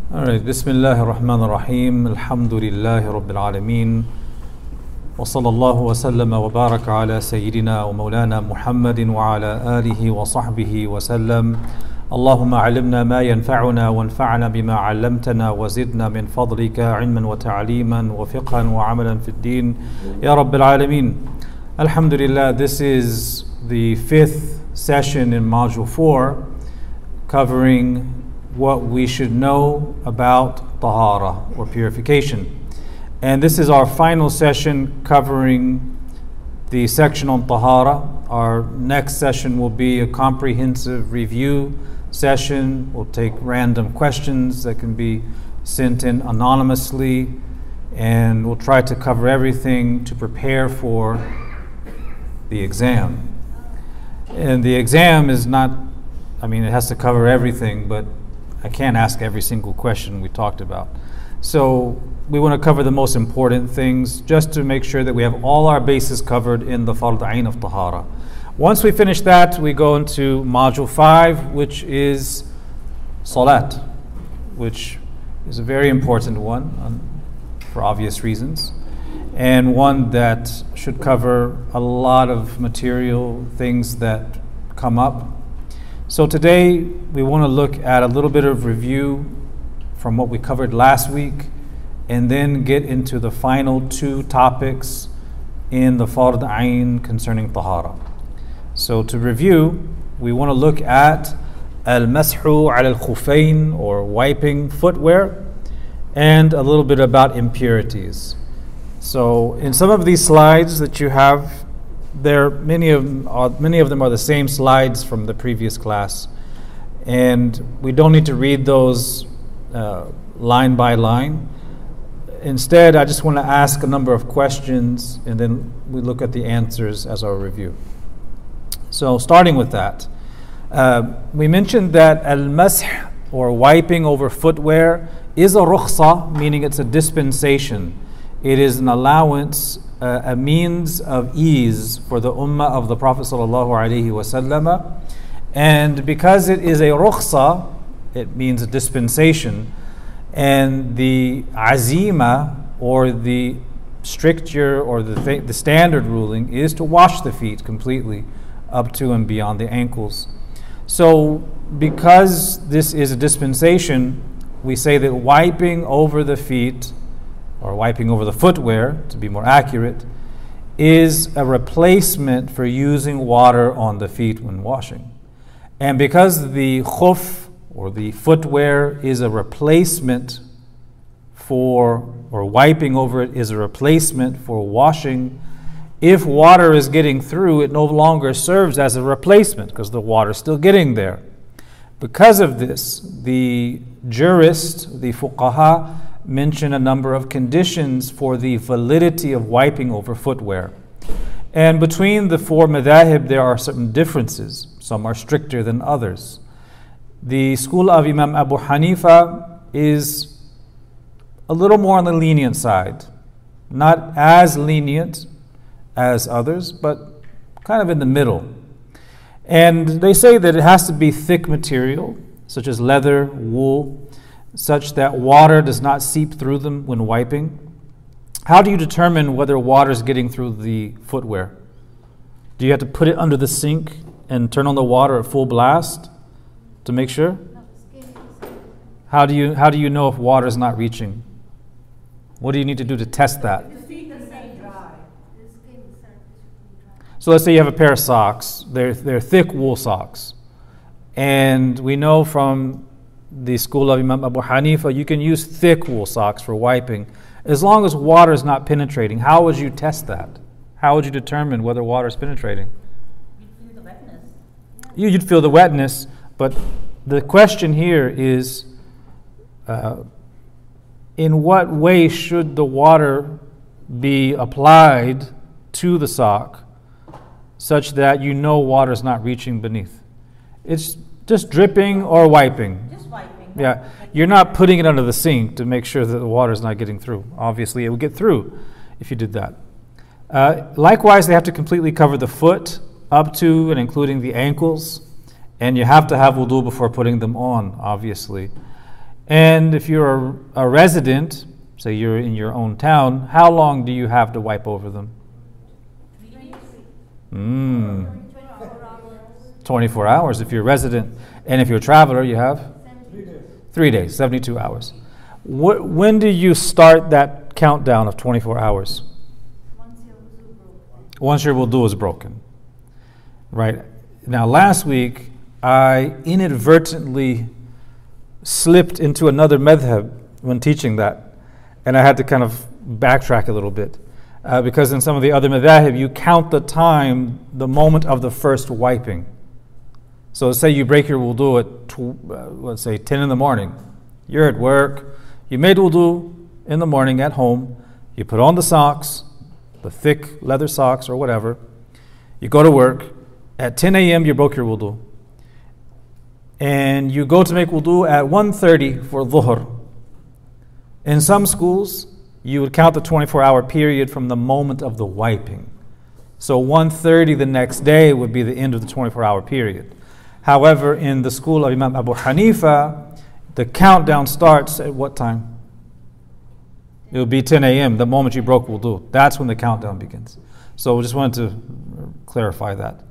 Alright, Bismillah ar-Rahman ar-Rahim, Alhamdulillahi Rabbil Alameen, wa sallallahu wa sallama wa baraka ala Sayyidina wa Mawlana Muhammadin wa ala alihi wa sahbihi wa sallam. Allahumma alimna ma yanfa'una wa anfa'na bima 'allamtana wa zidna min fadlika 'ilman wa ta'liman wa fiqhan wa 'amalan fid din, Ya Rabbil Alameen. Alhamdulillah, this is the fifth session in Module 4, covering what we should know about tahara or purification. And this is our final session covering the section on tahara. Our next session will be a comprehensive review session. We'll take random questions that can be sent in anonymously, and we'll try to cover everything to prepare for the exam. And the exam is not, it has to cover everything, but I can't ask every single question we talked about. So we want to cover the most important things just to make sure that we have all our bases covered in the Fard Ain of Tahara. Once we finish that, we go into Module 5, which is Salat, which is a very important one for obvious reasons, and one that should cover a lot of material, things that come up. So today we want to look at a little bit of review from what we covered last week, and then get into the final two topics in the Fard Ain concerning Tahara. So to review, we want to look at Al-Mashu al-Khufayn, or wiping footwear, and a little bit about impurities. So in some of these slides that you have, many of them are the same slides from the previous class, and we don't need to read those line by line. Instead, I just want to ask a number of questions, and then we look at the answers as our review. So starting with that, we mentioned that al-mash, or wiping over footwear, is a rukhsa, meaning it's a dispensation. It is an allowance, a means of ease for the ummah of the Prophet ﷺ. And because it is a rukhsa, it means a dispensation, and the azima, or the stricture, or the standard ruling, is to wash the feet completely up to and beyond the ankles. So because this is a dispensation, we say that wiping over the feet, or wiping over the footwear, to be more accurate, is a replacement for using water on the feet when washing. And because the khuf, or the footwear, is a replacement for, or wiping over it is a replacement for washing, if water is getting through, it no longer serves as a replacement because the water is still getting there. Because of this, the jurists, the fuqaha, mention a number of conditions for the validity of wiping over footwear. And between the four madhahib, there are certain differences. Some are stricter than others. The school of Imam Abu Hanifa is a little more on the lenient side. Not as lenient as others, but kind of in the middle. And they say that it has to be thick material, such as leather, wool, such that water does not seep through them when wiping. How do you determine whether water is getting through the footwear? Do you have to put it under the sink and turn on the water at full blast to make sure? How do you know if water is not reaching? What do you need to do to test that? So let's say you have a pair of socks. They're thick wool socks, and we know from the school of Imam Abu Hanifa, you can use thick wool socks for wiping as long as water is not penetrating. How would you test that? How would you determine whether water is penetrating? You'd feel the wetness. You'd feel the wetness, but the question here is, in what way should the water be applied to the sock such that you know water is not reaching beneath? It's just dripping or wiping. Just wiping. Yeah, you're not putting it under the sink to make sure that the water is not getting through. Obviously, it would get through if you did that. Likewise, they have to completely cover the foot up to and including the ankles, and you have to have wudu before putting them on, obviously. And if you're a resident, say you're in your own town, how long do you have to wipe over them? 24 hours if you're a resident. And if you're a traveler, you have? 3 days, 72 hours. When do you start that countdown of 24 hours? Once your wudu is broken. Right. Now, last week, I inadvertently slipped into another madhab when teaching that. And I had to kind of backtrack a little bit. Because in some of the other madhahib, you count the time, the moment of the first wiping. So say you break your wudu at, let's say, 10 in the morning. You're at work. You made wudu in the morning at home. You put on the socks, the thick leather socks or whatever. You go to work. At 10 a.m. you broke your wudu. And you go to make wudu at 1:30 for dhuhr. In some schools, you would count the 24-hour period from the moment of the wiping. So 1:30 the next day would be the end of the 24-hour period. However, in the school of Imam Abu Hanifa, the countdown starts at what time? It would be 10 a.m., the moment you broke wudu. That's when the countdown begins. So we just wanted to clarify that.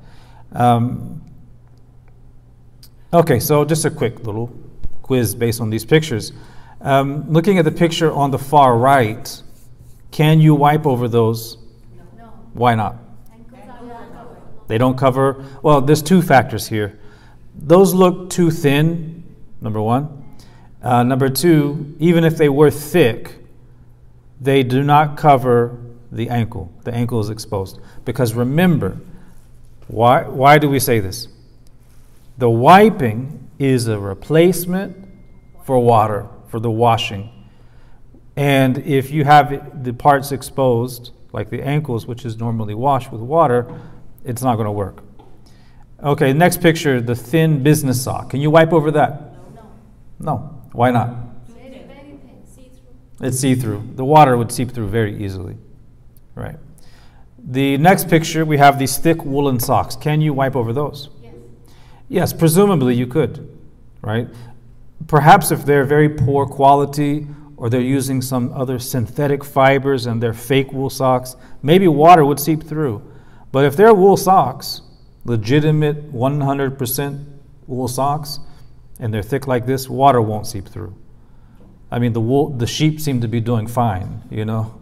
Okay, so just a quick little quiz based on these pictures. Looking at the picture on the far right, can you wipe over those? No. Why not? They don't cover. Well, there's two factors here. Those look too thin, number one. Number two, even if they were thick, they do not cover the ankle. The ankle is exposed. Because remember, why do we say this? The wiping is a replacement for water, for the washing. And if you have the parts exposed, like the ankles, which is normally washed with water, it's not going to work. Okay, next picture, the thin business sock. Can you wipe over that? No. Why not? It's see-through. The water would seep through very easily. Right. The next picture, we have these thick woolen socks. Can you wipe over those? Yes, presumably you could. Right? Perhaps if they're very poor quality or they're using some other synthetic fibers and they're fake wool socks, maybe water would seep through. But if they're wool socks, legitimate 100% wool socks, and they're thick like this, water won't seep through. I mean, the sheep seem to be doing fine, you know.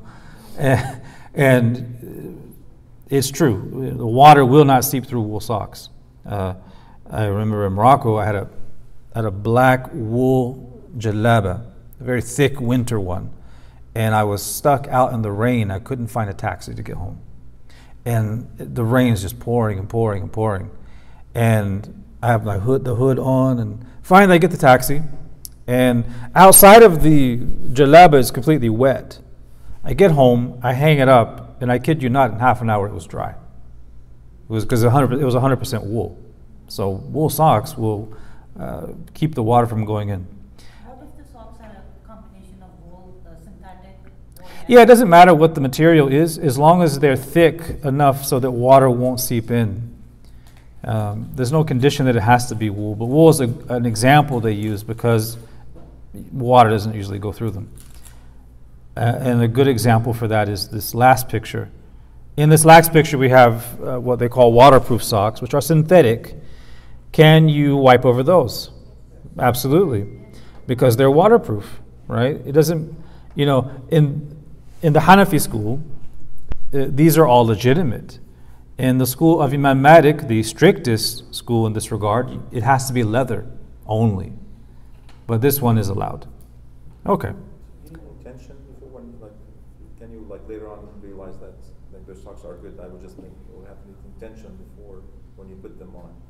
And it's true. The water will not seep through wool socks. I remember in Morocco, I had a black wool jalaba, a very thick winter one. And I was stuck out in the rain. I couldn't find a taxi to get home. And the rain is just pouring and pouring and pouring. And I have the hood on, and finally I get the taxi. And outside of the jalaba is completely wet. I get home, I hang it up, and I kid you not, in half an hour it was dry. It was because it was 100% wool. So wool socks will keep the water from going in. What if the socks are a combination of wool, synthetic? Yeah, it doesn't matter what the material is, as long as they're thick enough so that water won't seep in. There's no condition that it has to be wool, but wool is an example they use because water doesn't usually go through them. And a good example for that is this last picture. In this last picture, we have what they call waterproof socks, which are synthetic. Can you wipe over those? Absolutely, because they're waterproof, right? It doesn't, you know, in the Hanafi school, these are all legitimate. In the school of Imam Malik, the strictest school in this regard, it has to be leather only. But this one is allowed. Okay. Intention before when, like, can you like later on realize that like those socks are good? I would just think you have to make intention before when you put them on.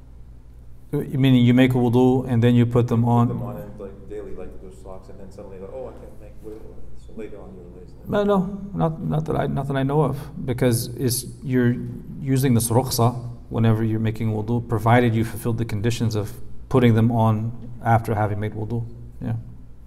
You mean you make a wudu and then you put them on? Put them on and like daily, like those socks, and then suddenly like, oh, I can make wudu. So later on you realize that. No, not that I know of, because you're using this rukhsa whenever you're making wudu, provided you fulfilled the conditions of putting them on after having made wudu. Yeah.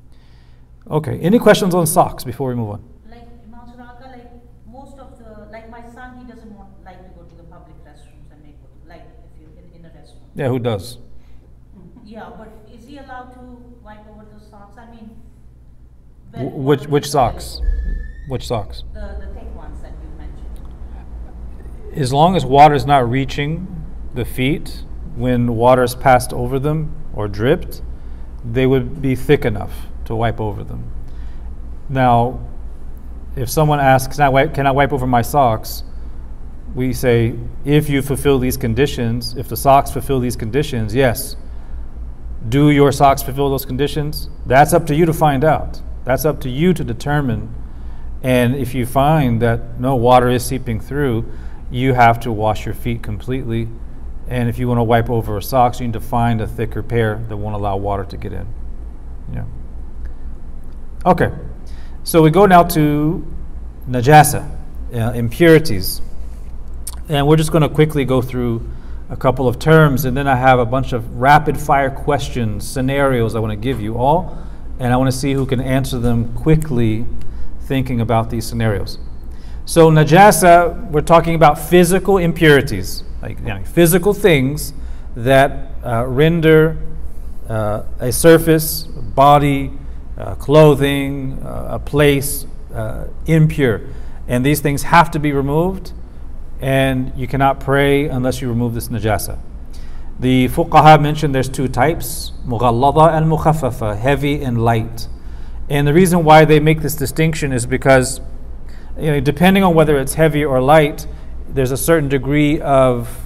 Okay. Any questions on socks before we move on? Like Imam Suraka, like most of the, like my son, he doesn't like to go to the public restrooms and make like if you're in a restaurant. Yeah, who does? Yeah, but is he allowed to wipe over the socks? I mean, Which socks? Which socks? The thick ones that you mentioned. As long as water is not reaching the feet when water is passed over them or dripped, they would be thick enough to wipe over them. Now, if someone asks, can I wipe over my socks? We say, if you fulfill these conditions, if the socks fulfill these conditions, yes. Do your socks fulfill those conditions? That's up to you to find out. That's up to you to determine. And if you find that no water is seeping through, you have to wash your feet completely. And if you want to wipe over socks, you need to find a thicker pair that won't allow water to get in. Yeah. Okay. So we go now to najasa, impurities. And we're just going to quickly go through a couple of terms, and then I have a bunch of rapid fire questions, scenarios I want to give you all, and I want to see who can answer them quickly thinking about these scenarios. So najasa, we're talking about physical impurities, like physical things that render a surface, body, clothing, a place impure. And these things have to be removed, and you cannot pray unless you remove this najasa. The fuqaha mentioned there's two types, mughallada and mukhaffafa, heavy and light. And the reason why they make this distinction is because depending on whether it's heavy or light, there's a certain degree of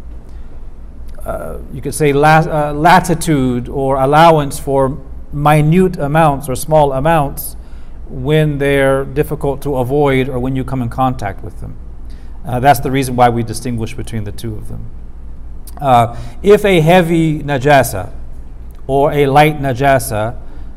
you could say latitude or allowance for minute amounts or small amounts when they're difficult to avoid or when you come in contact with them. That's the reason why we distinguish between the two of them. If a heavy najasa or a light najasa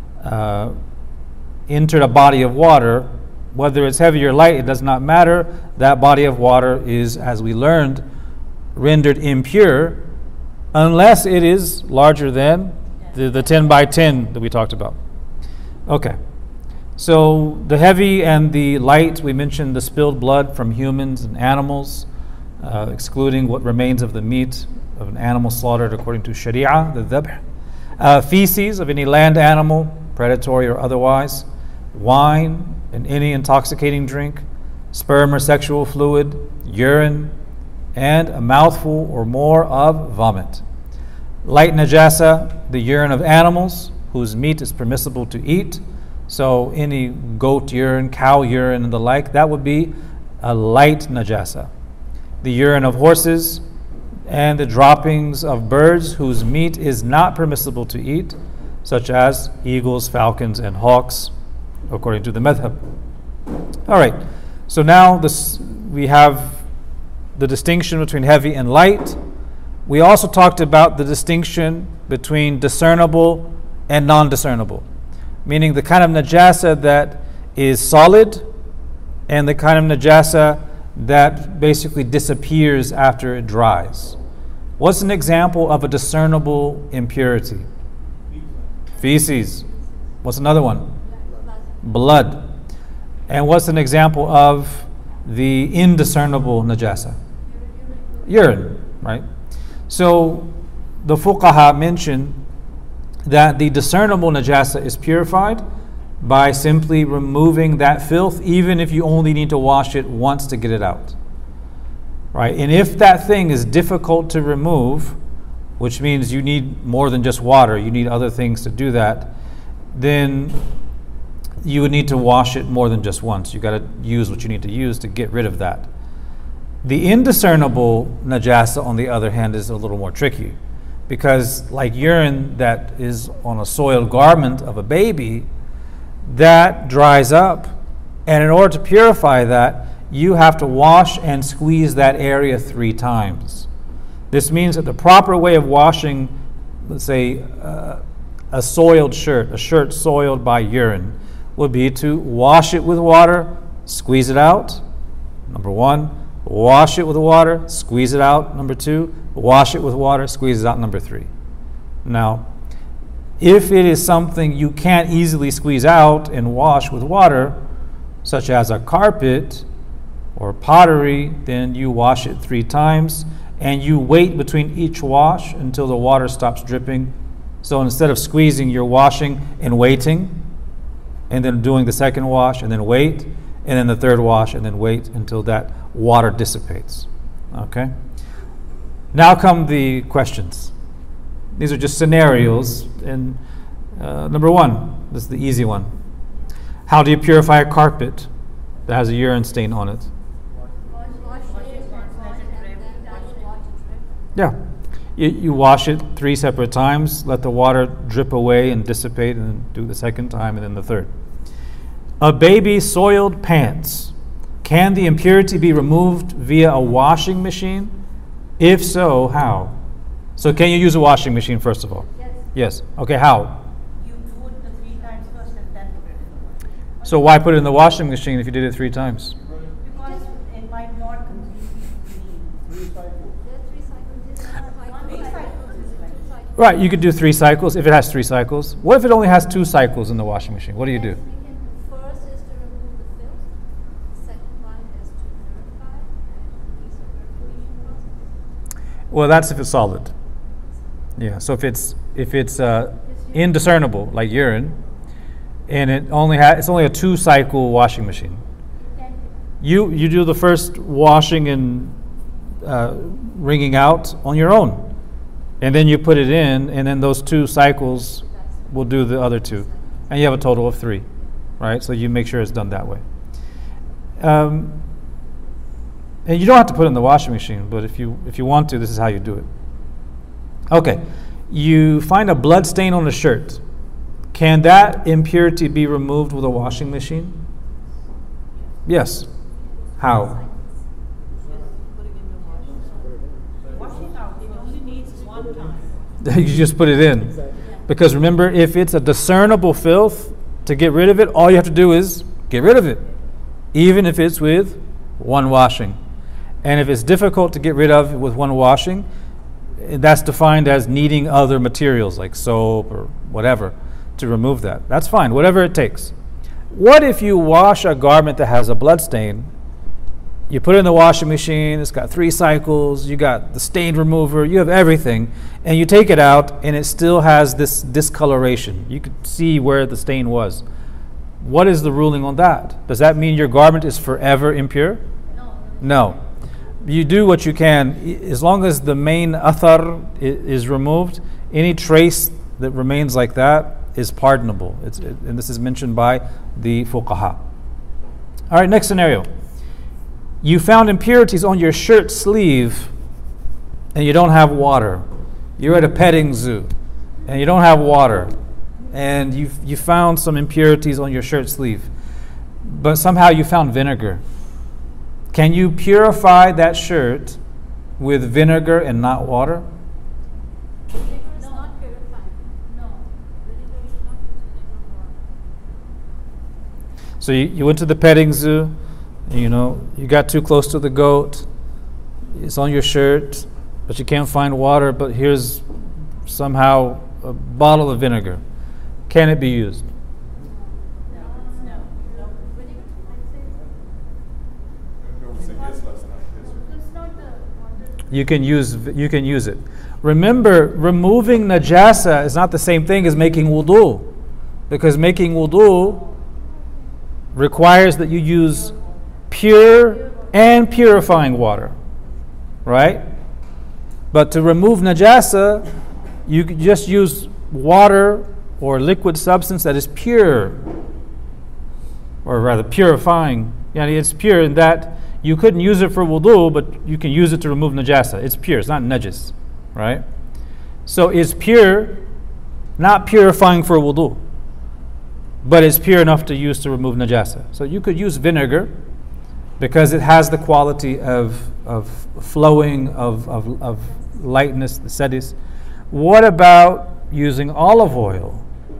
entered a body of water, whether it's heavy or light, it does not matter. That body of water is, as we learned, rendered impure unless it is larger than the 10 by 10 that we talked about. Okay. So the heavy and the light, we mentioned the spilled blood from humans and animals, excluding what remains of the meat of an animal slaughtered according to Sharia, the dhabh. Feces of any land animal, predatory or otherwise, wine and any intoxicating drink, sperm or sexual fluid, urine, and a mouthful or more of vomit. Light najasa, the urine of animals whose meat is permissible to eat. So any goat urine, cow urine, and the like, that would be a light najasa. The urine of horses and the droppings of birds whose meat is not permissible to eat, such as eagles, falcons, and hawks, according to the madhab. All right, so now we have the distinction between heavy and light. We also talked about the distinction between discernible and non-discernible, meaning the kind of najasa that is solid and the kind of najasa that basically disappears after it dries. What's an example of a discernible impurity? Feces. What's another one? Blood. And what's an example of the indiscernible najasa? Urine, right? So the fuqaha mentioned that the discernible najasa is purified by simply removing that filth, even if you only need to wash it once to get it out. Right? And if that thing is difficult to remove, which means you need more than just water, you need other things to do that, then you would need to wash it more than just once. You got to use what you need to use to get rid of that. The indiscernible najasa, on the other hand, is a little more tricky, because like urine that is on a soiled garment of a baby, that dries up, and in order to purify that, you have to wash and squeeze that area 3 times. This means that the proper way of washing, let's say, a soiled shirt, a shirt soiled by urine, would be to wash it with water, squeeze it out, number 1. Wash it with water, squeeze it out, number 2. Wash it with water, squeeze it out, number 3. Now, if it is something you can't easily squeeze out and wash with water, such as a carpet or pottery, then you wash it 3 times and you wait between each wash until the water stops dripping So instead of squeezing, you're washing and waiting, and then doing the second wash, and then wait, and then the third wash, and then wait until that water dissipates. Okay? Now come the questions. These are just scenarios. And number one, this is the easy one. How do you purify a carpet that has a urine stain on it? Yeah. You wash it 3 separate times, let the water drip away and dissipate, and then do the second time, and then the third. A baby's soiled pants. Can the impurity be removed via a washing machine? If so, how? So can you use a washing machine first of all? Yes. Yes. Okay, how? You do it the 3 times first and then put it in the water. So why put it in the washing machine if you did it 3 times? Because it might not completely clean. 3 cycles is like. Right, you could do 3 cycles if it has 3 cycles. What if it only has 2 cycles in the washing machine? What do you do? First is to remove the filth. Second one is to purify and release the purification process. Well, that's if it's solid. Yeah, so if it's indiscernible, like urine, and it's only a 2 cycle washing machine. You do the first washing and wringing out on your own. And then you put it in, and then those 2 cycles will do the other 2. And you have a total of 3, right? So you make sure it's done that way. And you don't have to put it in the washing machine, but if you want to, this is how you do it. Okay, you find a blood stain on a shirt. Can that impurity be removed with a washing machine? Yes. How? Washing out, it only needs 1 time. You just put it in. Because remember, if it's a discernible filth, to get rid of it, all you have to do is get rid of it. Even if it's with 1 washing. And if it's difficult to get rid of with 1 washing, that's defined as needing other materials like soap or whatever to remove that. That's fine, whatever it takes. What if you wash a garment that has a blood stain? You put it in the washing machine, it's got 3 cycles, you got the stain remover, you have everything, and you take it out and it still has this discoloration. You could see where the stain was. What is the ruling on that? Does that mean your garment is forever impure? No. You do what you can. As long as the main athar is removed, any trace that remains like that is pardonable. And this is mentioned by the fuqaha. All right, next scenario. You found impurities on your shirt sleeve and you don't have water. You're at a petting zoo and you don't have water. And you found some impurities on your shirt sleeve. But somehow you found vinegar. Can you purify that shirt with vinegar and not water? Vinegar is not purifying. No. Vinegar is not water. So you went to the petting zoo, you got too close to the goat, it's on your shirt, but you can't find water, but here's somehow a bottle of vinegar. Can it be used? You can use it. Remember, removing najasa is not the same thing as making wudu, because making wudu requires that you use pure and purifying water, right? But to remove najasa, you could just use water or liquid substance that is pure, or rather purifying. It's pure in that you couldn't use it for wudu, but you can use it to remove najasa. It's pure, it's not najis, right? So it's pure, not purifying for wudu, but it's pure enough to use to remove najasa. So you could use vinegar because it has the quality of flowing, of lightness, the sedis. What about using olive oil?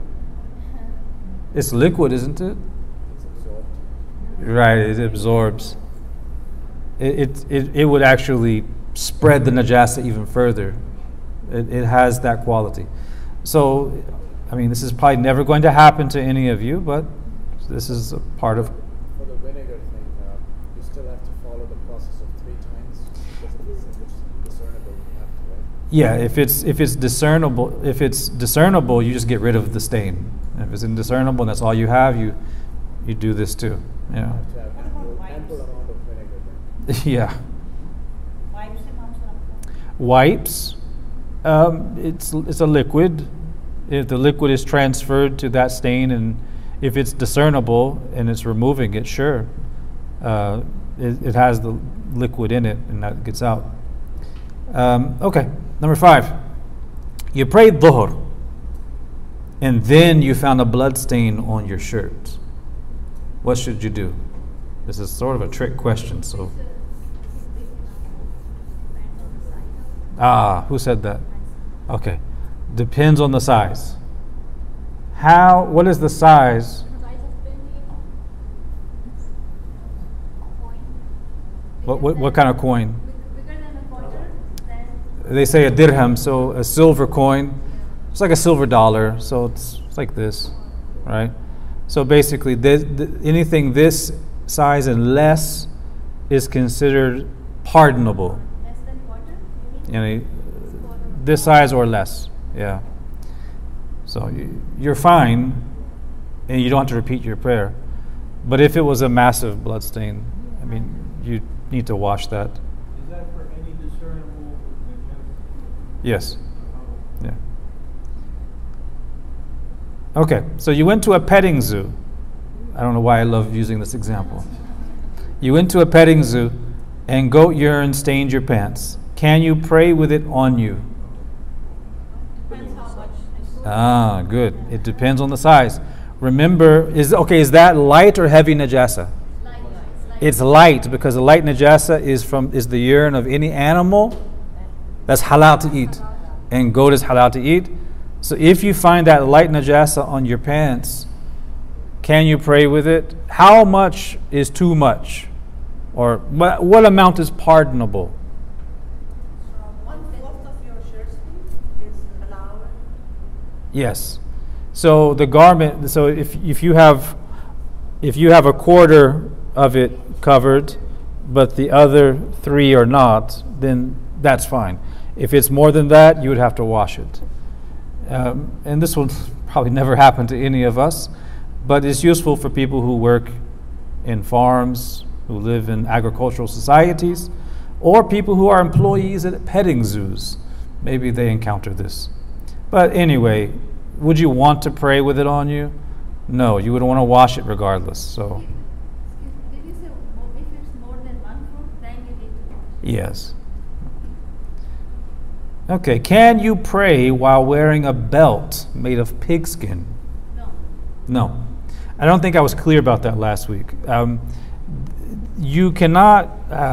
It's liquid, isn't it? It's absorbed. Right, it absorbs. It would actually spread the najasa even further. It has that quality. So, this is probably never going to happen to any of you, but this is a part of. For the vinegar thing, you still have to follow the process of 3 times because if it's discernible, you have to, right? Yeah, if it's discernible, you just get rid of the stain. If it's indiscernible and that's all you have, you do this too. Yeah. What about Ample wipes? amount of vinegar then. Yeah. Wipes, Imam Salam? Wipes, it's a liquid. If the liquid is transferred to that stain, and if it's discernible and it's removing it, sure, it has the liquid in it and that gets out. Okay, number 5. You prayed dhuhr and then you found a blood stain on your shirt. What should you do? This is sort of a trick question, so. Who said that? Okay. Depends on the size. What is the size? What kind of coin? Bigger than a quarter, then They say a dirham, so a silver coin. It's like a silver dollar, so it's like this, right? So basically, anything this size and less is considered pardonable. less than quarter, You know, this size or less, yeah. So you're fine, and you don't have to repeat your prayer. But if it was a massive blood stain, I mean, you need to wash that. Is that for any discernible Yes. Yeah. Okay, so you went to a petting zoo. I don't know why I love using this example. You went to a petting zoo and goat urine stained your pants. Can you pray with it on you? Depends how much. Good. It depends on the size. Remember, is that light or heavy najasa? It's light, because the light najasa is the urine of any animal that's halal to eat, and goat is halal to eat. So if you find that light najasa on your pants, can you pray with it? How much is too much, or what amount is pardonable? So 1/4 of your shirt sleeve is allowed. Yes. So the garment. So if you have a quarter of it covered, but the other 3 are not, then that's fine. If it's more than that, you would have to wash it. And this will probably never happen to any of us, but it's useful for people who work in farms, who live in agricultural societies, or people who are employees at petting zoos. Maybe they encounter this. But anyway, would you want to pray with it on you? No, you would want to wash it regardless. So, did you say if it's more than 1/4, then you need to wash? yes. Okay, can you pray while wearing a belt made of pigskin? No. No. I don't think I was clear about that last week. You cannot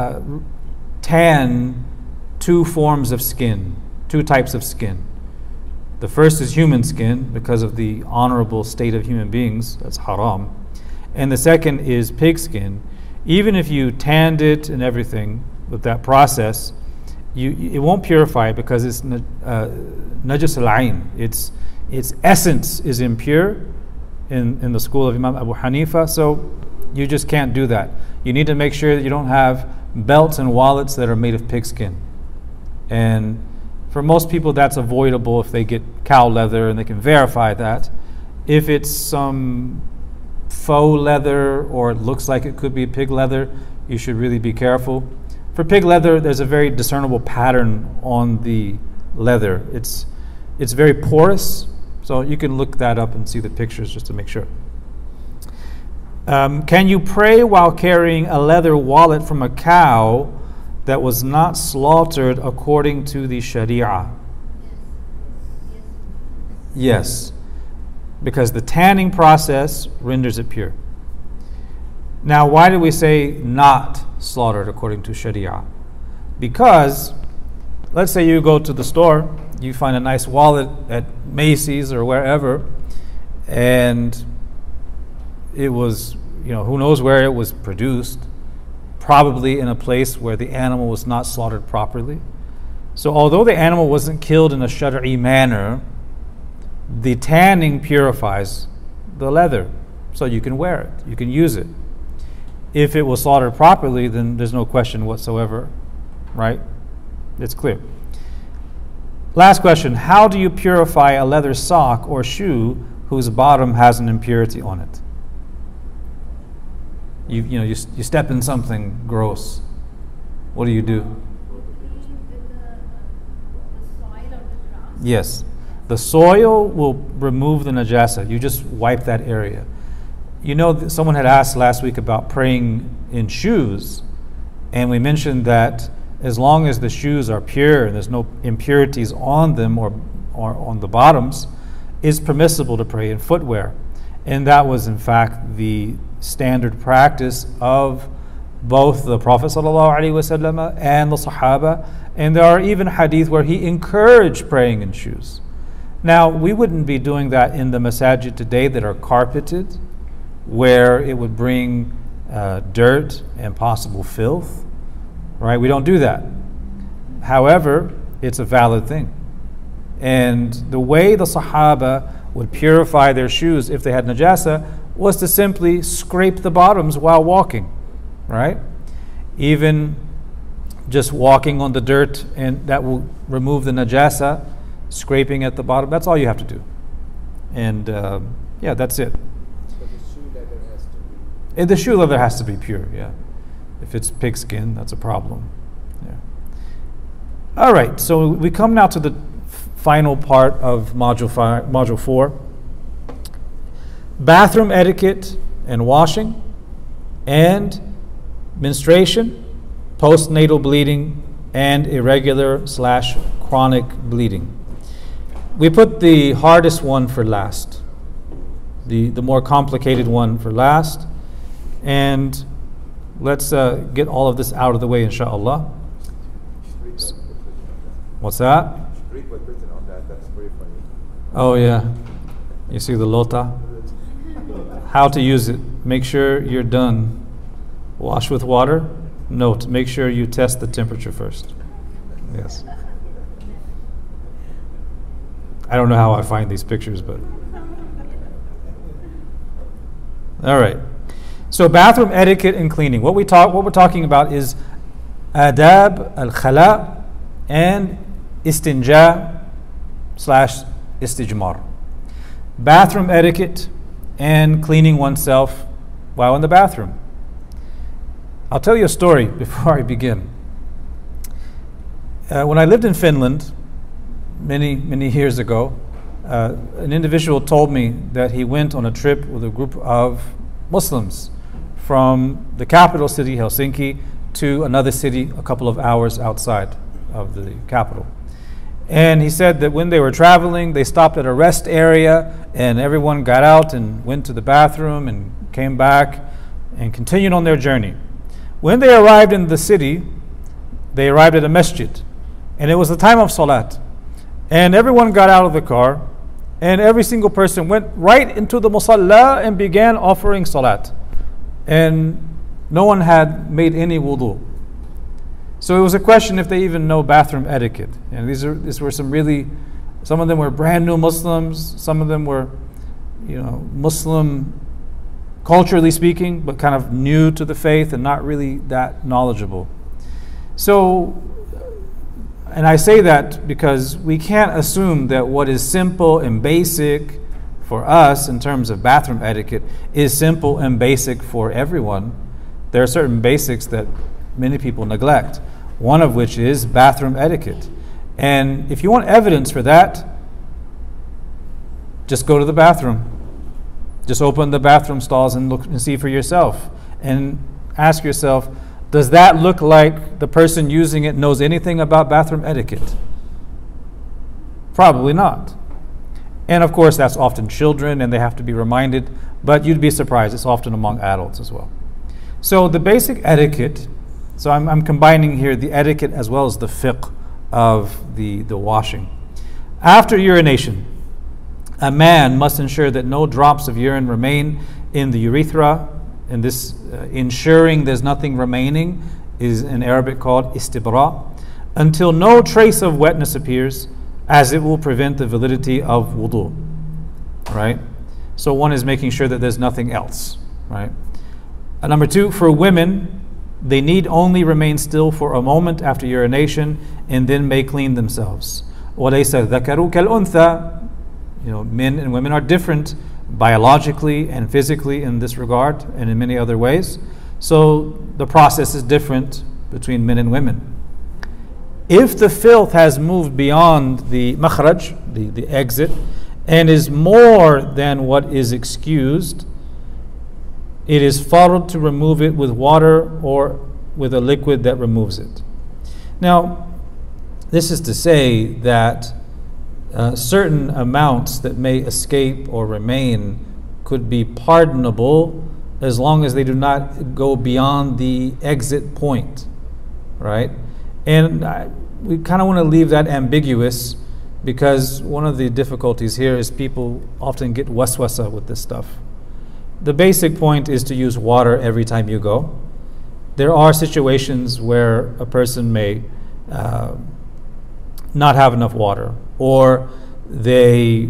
tan 2 forms of skin, 2 types of skin. The first is human skin, because of the honorable state of human beings, that's haram. And the second is pig skin. Even if you tanned it and everything with that process, it won't purify it, because it's najas al-ain. Its essence is impure in the school of Imam Abu Hanifa, so you just can't do that. You need to make sure that you don't have belts and wallets that are made of pigskin. And for most people, that's avoidable if they get cow leather and they can verify that. If it's some faux leather, or it looks like it could be pig leather, you should really be careful. For pig leather, there's a very discernible pattern on the leather. It's very porous, so you can look that up and see the pictures just to make sure. Can you pray while carrying a leather wallet from a cow that was not slaughtered according to the Sharia? Yes, because the tanning process renders it pure. Now, why do we say not slaughtered according to Sharia? Because, let's say you go to the store, you find a nice wallet at Macy's or wherever, and it was, who knows where it was produced, probably in a place where the animal was not slaughtered properly. So although the animal wasn't killed in a Shari'i manner, the tanning purifies the leather, so you can wear it, you can use it. If it was slaughtered properly, then there's no question whatsoever, right? It's clear. Last question. How do you purify a leather sock or shoe whose bottom has an impurity on it? You step in something gross. What do you do? Yes. The soil will remove the najasa. You just wipe that area. Someone had asked last week about praying in shoes, and we mentioned that as long as the shoes are pure and there's no impurities on them or on the bottoms, it's permissible to pray in footwear. And that was in fact the standard practice of both the Prophet ﷺ and the Sahaba. And there are even hadith where he encouraged praying in shoes. Now, we wouldn't be doing that in the masajid today that are carpeted, where it would bring dirt and possible filth, right? We don't do that. However, it's a valid thing. And the way the Sahaba would purify their shoes if they had najasa was to simply scrape the bottoms while walking, right? Even just walking on the dirt, and that will remove the najasa, scraping at the bottom. That's all you have to do. And that's it. But the shoe leather has to be. And the shoe leather has to be pure, yeah. If it's pigskin, that's a problem. Yeah. All right, so we come now to the final part of module 4. Bathroom etiquette and washing, and menstruation, postnatal bleeding, and irregular/chronic bleeding. We put the hardest one for last, the more complicated one for last, and let's get all of this out of the way, inshallah. What's that? Read what's written on that. That's very funny. Oh yeah, you see the lota? How to use it. Make sure you're done. Wash with water. Note, make sure you test the temperature first. Yes. I don't know how I find these pictures, but all right. So bathroom etiquette and cleaning. What we're talking about is adab al-khala and istinja/istijmar. Bathroom etiquette and cleaning oneself while in the bathroom. I'll tell you a story before I begin. When I lived in Finland many years ago, an individual told me that he went on a trip with a group of Muslims from the capital city, Helsinki, to another city a couple of hours outside of the capital. And he said that when they were traveling, they stopped at a rest area and everyone got out and went to the bathroom and came back and continued on their journey. When they arrived in the city, they arrived at a masjid, and it was the time of salat. And everyone got out of the car, and every single person went right into the musalla and began offering salat. And no one had made any wudu. So it was a question if they even know bathroom etiquette. And these were some of them were brand new Muslims, some of them were, Muslim culturally speaking, but kind of new to the faith and not really that knowledgeable. So, and I say that because we can't assume that what is simple and basic for us in terms of bathroom etiquette is simple and basic for everyone. There are certain basics that many people neglect, one of which is bathroom etiquette. And if you want evidence for that, just go to the bathroom. Just open the bathroom stalls and look and see for yourself. And ask yourself, does that look like the person using it knows anything about bathroom etiquette? Probably not. And of course, that's often children and they have to be reminded, but you'd be surprised, it's often among adults as well. So the basic etiquette, so I'm combining here the etiquette as well as the fiqh of the washing. After urination, a man must ensure that no drops of urine remain in the urethra, and this ensuring there's nothing remaining is in Arabic called istibra, until no trace of wetness appears, as it will prevent the validity of wudu. Right? So one is making sure that there's nothing else. Right? Number 2, for women, they need only remain still for a moment after urination and then may clean themselves. وَلَيْسَ الذَّكَرُ كَالْأُنْثَى. Men and women are different biologically and physically in this regard and in many other ways. So the process is different between men and women. If the filth has moved beyond the makhraj, the exit, and is more than what is excused, it is fard to remove it with water or with a liquid that removes it. Now, this is to say that certain amounts that may escape or remain could be pardonable as long as they do not go beyond the exit point, right? And we kind of want to leave that ambiguous, because one of the difficulties here is people often get waswasa with this stuff. The basic point is to use water every time you go. There are situations where a person may not have enough water, or they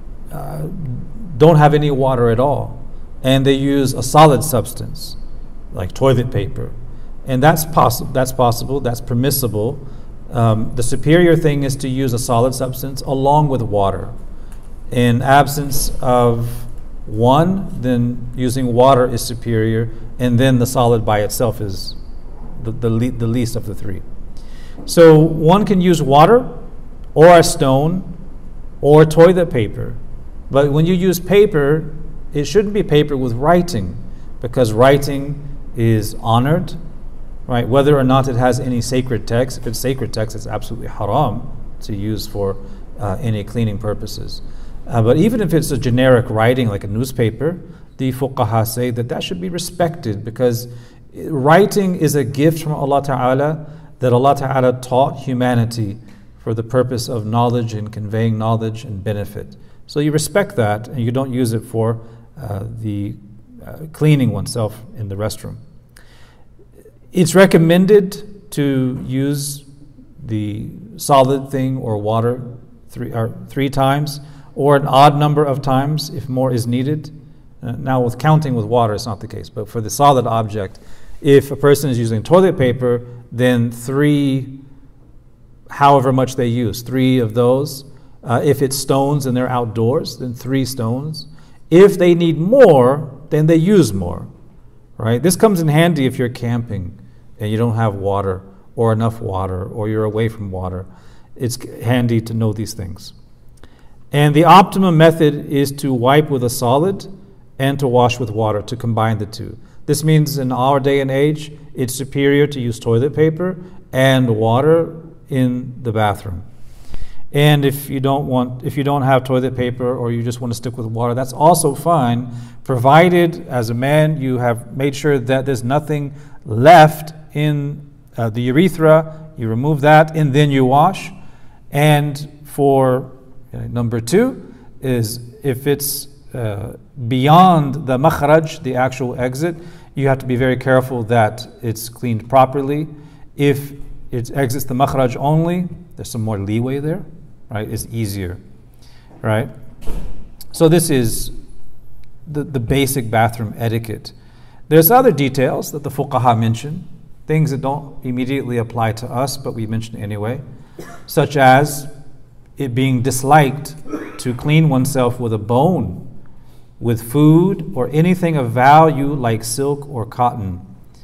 don't have any water at all, and they use a solid substance like toilet paper, and that's possible, that's permissible. The superior thing is to use a solid substance along with water. In absence of one, then using water is superior, and then the solid by itself is the least of the three. So one can use water or a stone or toilet paper, but when you use paper, it shouldn't be paper with writing, because writing is honored, right? Whether or not it has any sacred text. If it's sacred text, it's absolutely haram to use for any cleaning purposes. But even if it's a generic writing like a newspaper, the fuqaha say that should be respected, because writing is a gift from Allah Ta'ala that Allah Ta'ala taught humanity for the purpose of knowledge and conveying knowledge and benefit. So you respect that, and you don't use it for the cleaning oneself in the restroom. It's recommended to use the solid thing or water three times, or an odd number of times if more is needed. Now with counting with water, it's not the case, but for the solid object, if a person is using toilet paper, then 3, however much they use, 3 of those. If it's stones and they're outdoors, then 3 stones. If they need more, then they use more, right? This comes in handy if you're camping and you don't have water or enough water, or you're away from water. It's handy to know these things. And the optimum method is to wipe with a solid and to wash with water, to combine the two. This means in our day and age, it's superior to use toilet paper and water in the bathroom. And if you don't have toilet paper, or you just want to stick with water, that's also fine, provided as a man you have made sure that there's nothing left in the urethra. You remove that and then you wash. And for number 2 is if it's beyond the makhraj, the actual exit, you have to be very careful that it's cleaned properly. If it exits the makhraj only, there's some more leeway there, right? It's easier, right? So this is the basic bathroom etiquette. There's other details that the fuqaha mention, things that don't immediately apply to us, but we mention anyway, such as it being disliked to clean oneself with a bone, with food, or anything of value like silk or cotton.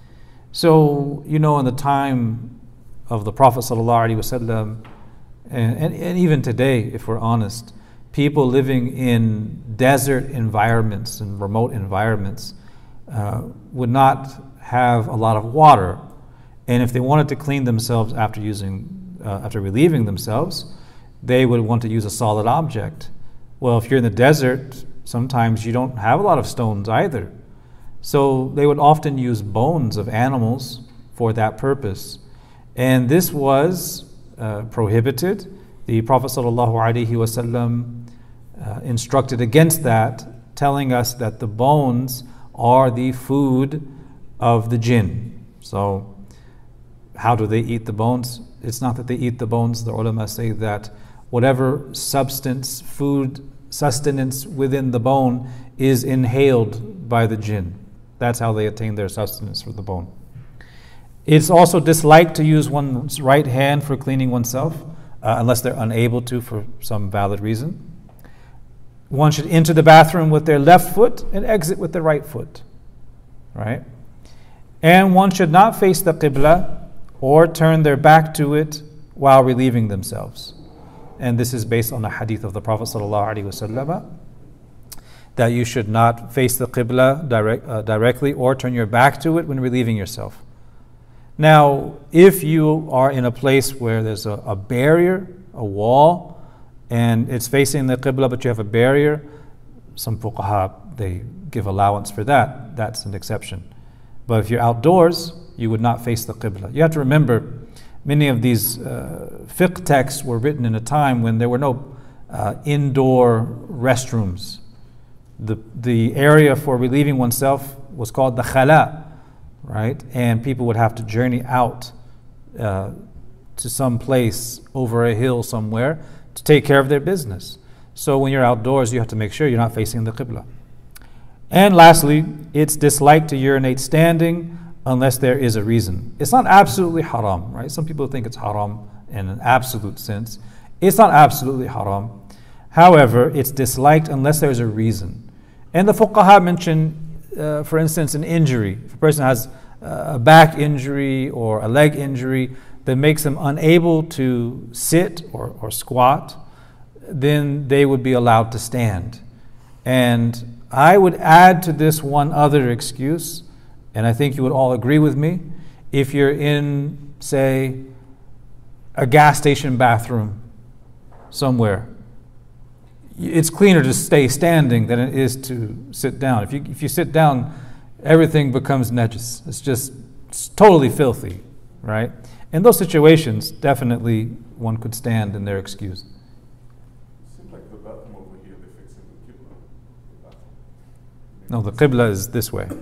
So, in the time of the Prophet ﷺ, and even today, if we're honest, people living in desert environments and remote environments would not have a lot of water. And if they wanted to clean themselves after relieving themselves, they would want to use a solid object. Well, if you're in the desert, sometimes you don't have a lot of stones either. So they would often use bones of animals for that purpose. And this was prohibited. The Prophet ﷺ instructed against that, telling us that the bones are the food of the jinn. So how do they eat the bones? It's not that they eat the bones. The ulama say that whatever sustenance within the bone is inhaled by the jinn. That's how they attain their sustenance for the bone. It's also disliked to use one's right hand for cleaning oneself. unless they're unable to for some valid reason. One should enter the bathroom with their left foot and exit with the right foot, right? And one should not face the qibla or turn their back to it while relieving themselves. And this is based on the hadith of the Prophet ﷺ, that you should not face the qibla directly or turn your back to it when relieving yourself. Now, if you are in a place where there's a barrier, a wall, and it's facing the qibla but you have a barrier, some fuqaha, they give allowance for that. That's an exception. But if you're outdoors, you would not face the qibla. You have to remember, many of these fiqh texts were written in a time when there were no indoor restrooms. The area for relieving oneself was called the khala, right? And people would have to journey out to some place over a hill somewhere to take care of their business. So when you're outdoors, you have to make sure you're not facing the qibla. And lastly, it's disliked to urinate standing unless there is a reason. It's not absolutely haram, right? Some people think it's haram in an absolute sense. It's not absolutely haram. However, it's disliked unless there's a reason. And the fuqaha mention, for instance, an injury. If a person has a back injury or a leg injury that makes them unable to sit or squat, then they would be allowed to stand. And I would add to this one other excuse, and I think you would all agree with me. If you're in, say, a gas station bathroom somewhere, it's cleaner to stay standing than it is to sit down. If you sit down, everything becomes najis. It's totally filthy, right? In those situations, definitely one could stand in their excuse. Seems like the bathroom over here, they're fixing the qibla. The bathroom. No, the qibla is this way.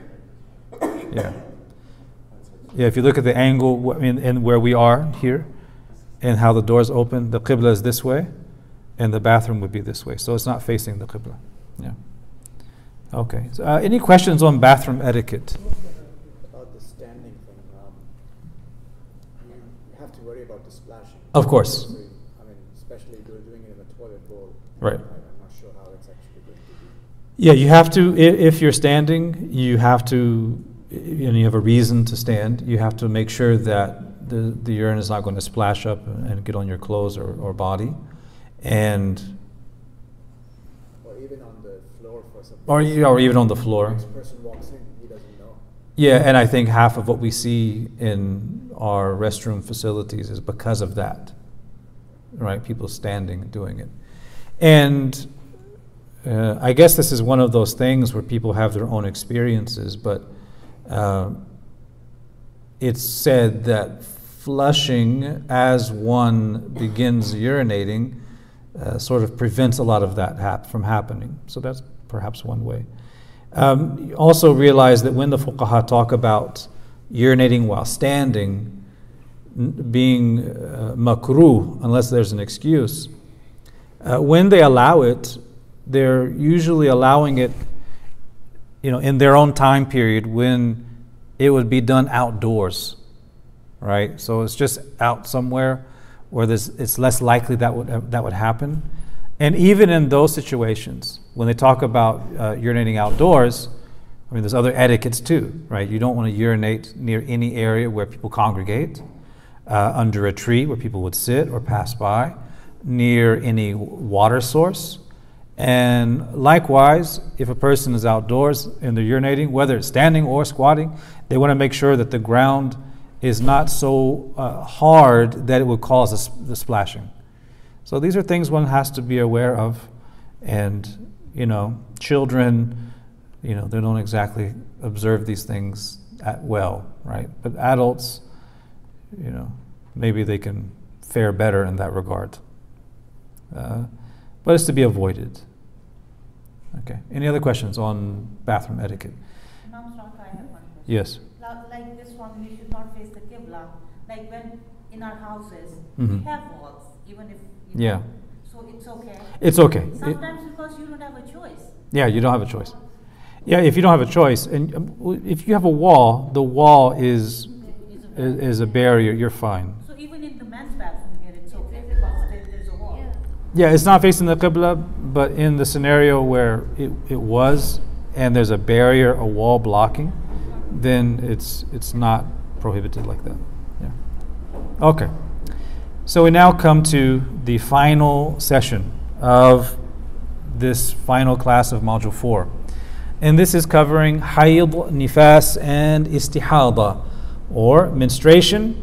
Yeah. Yeah, if you look at the angle in where we are here and how the doors open, the qibla is this way and the bathroom would be this way. So it's not facing the qibla. Yeah. Okay. So, any questions on bathroom etiquette? About the standing thing, you have to worry about the splashing. Of course. So, I mean, especially if you're doing it in a toilet bowl. Right. I'm not sure how that's actually going to be. Yeah, you have to, if you're standing, you have to, and you have a reason to stand, you have to make sure that the urine is not going to splash up and get on your clothes or body. And Or even on the floor for some. or even on the floor. The next person walks in, he doesn't know. Yeah, and I think half of what we see in our restroom facilities is because of that, right? People standing and doing it. And I guess this is one of those things where people have their own experiences, but it's said that flushing as one begins urinating sort of prevents a lot of that from happening. So that's perhaps one way. Also realize that when the fuqaha talk about urinating while standing being makruh, unless there's an excuse, when they allow it, they're usually allowing it, in their own time period when it would be done outdoors, right? So it's just out somewhere where it's less likely that would happen. And even in those situations, when they talk about urinating outdoors, I mean, there's other etiquettes too, right? You don't want to urinate near any area where people congregate, under a tree where people would sit or pass by, near any water source. And likewise, if a person is outdoors and they're urinating, whether it's standing or squatting, they want to make sure that the ground is not so hard that it would cause the splashing. So these are things one has to be aware of. And, children, they don't exactly observe these things well, right? But adults, maybe they can fare better in that regard. But it's to be avoided. Okay. Any other questions on bathroom etiquette? Imam Sraq, I have one question. Yes. Like this one, we should not face the qibla. Like when in our houses, Mhm. we have walls, even if Yeah. So it's okay. It's okay. Sometimes because you don't have a choice. Yeah, you don't have a choice. Yeah, if you don't have a choice, and if you have a wall, the wall is a barrier. You're fine. So even in the men's bathroom here, it's okay. Yeah, it's not facing the Qibla, but in the scenario where it was, and there's a barrier, a wall blocking, then it's not prohibited like that. Yeah. Okay. So we now come to the final session of this final class of Module 4. And this is covering Hayd, Nifas, and Istihada, or menstruation,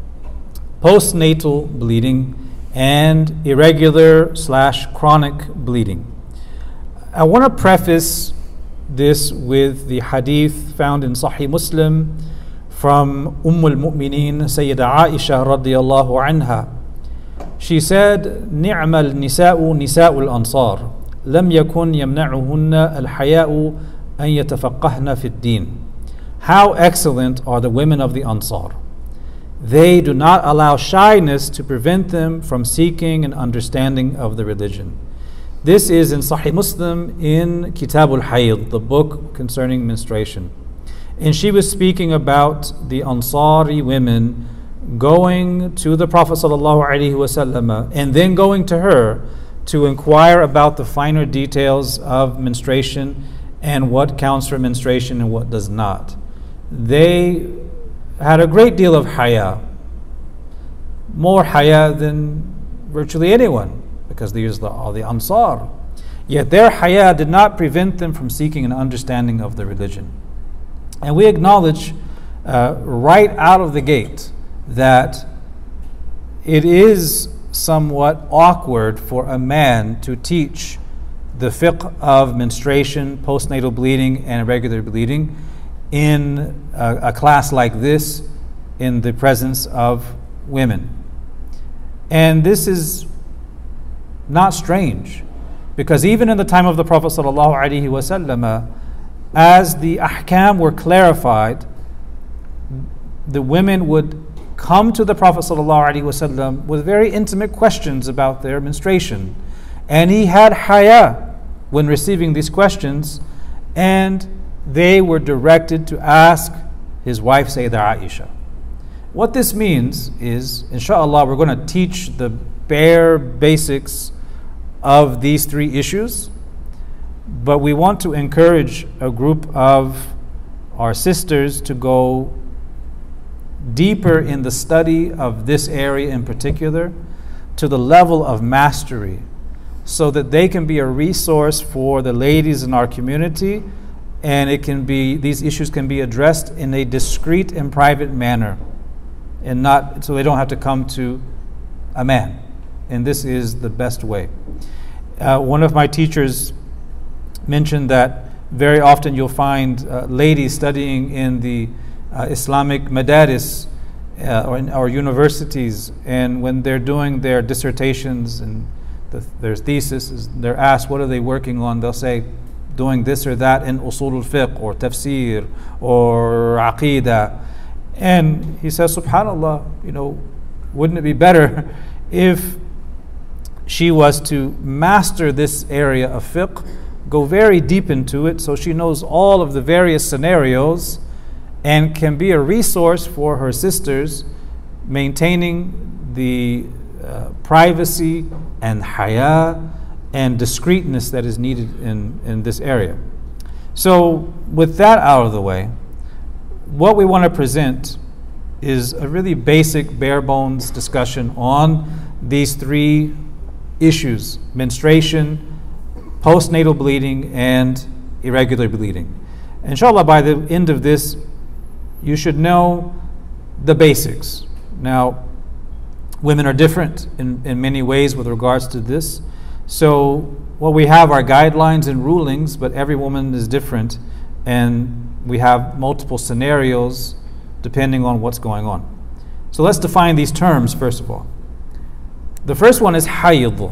postnatal bleeding, and irregular/chronic bleeding. I want to preface this with the hadith found in Sahih Muslim from al-Mu'mineen Sayyida Aisha radiyallahu anha. She said, نِعْمَ النِّسَاءُ نِسَاءُ الْأَنصَارِ لم يكن يمنعهن الحياء أن يتفقهن في الدين. How excellent are the women of the Ansar. They do not allow shyness to prevent them from seeking an understanding of the religion. This is in Sahih Muslim in Kitab al-Hayd, the book concerning menstruation. And she was speaking about the Ansari women going to the Prophet ﷺ and then going to her to inquire about the finer details of menstruation and what counts for menstruation and what does not. They had a great deal of haya, more haya than virtually anyone, because these are the Ansar. Yet their haya did not prevent them from seeking an understanding of the religion. And we acknowledge right out of the gate that it is somewhat awkward for a man to teach the fiqh of menstruation, postnatal bleeding, and irregular bleeding in a class like this in the presence of women. And this is not strange, because even in the time of the Prophet ﷺ, as the ahkam were clarified, the women would come to the Prophet ﷺ with very intimate questions about their menstruation. And he had haya when receiving these questions, and they were directed to ask his wife Sayyida Aisha. What this means is, inshallah, we're going to teach the bare basics of these three issues, but we want to encourage a group of our sisters to go deeper in the study of this area in particular, to the level of mastery, so that they can be a resource for the ladies in our community, and these issues can be addressed in a discreet and private manner, and not so they don't have to come to a man. And this is the best way. One of my teachers mentioned that very often you'll find ladies studying in the Islamic madaris or universities, and when they're doing their dissertations and their thesis, they're asked what are they working on, they'll say doing this or that in usul al-fiqh or tafsir or aqidah. And he says, subhanallah, wouldn't it be better if she was to master this area of fiqh, go very deep into it, so she knows all of the various scenarios and can be a resource for her sisters, maintaining the privacy and haya and discreetness that is needed in this area. So with that out of the way, what we want to present is a really basic, bare bones discussion on these three issues: menstruation, postnatal bleeding, and irregular bleeding. Inshallah, by the end of this, you should know the basics. Now, women are different in many ways with regards to this. So what we have are guidelines and rulings, but every woman is different, and we have multiple scenarios depending on what's going on. So let's define these terms first of all. The first one is hayd.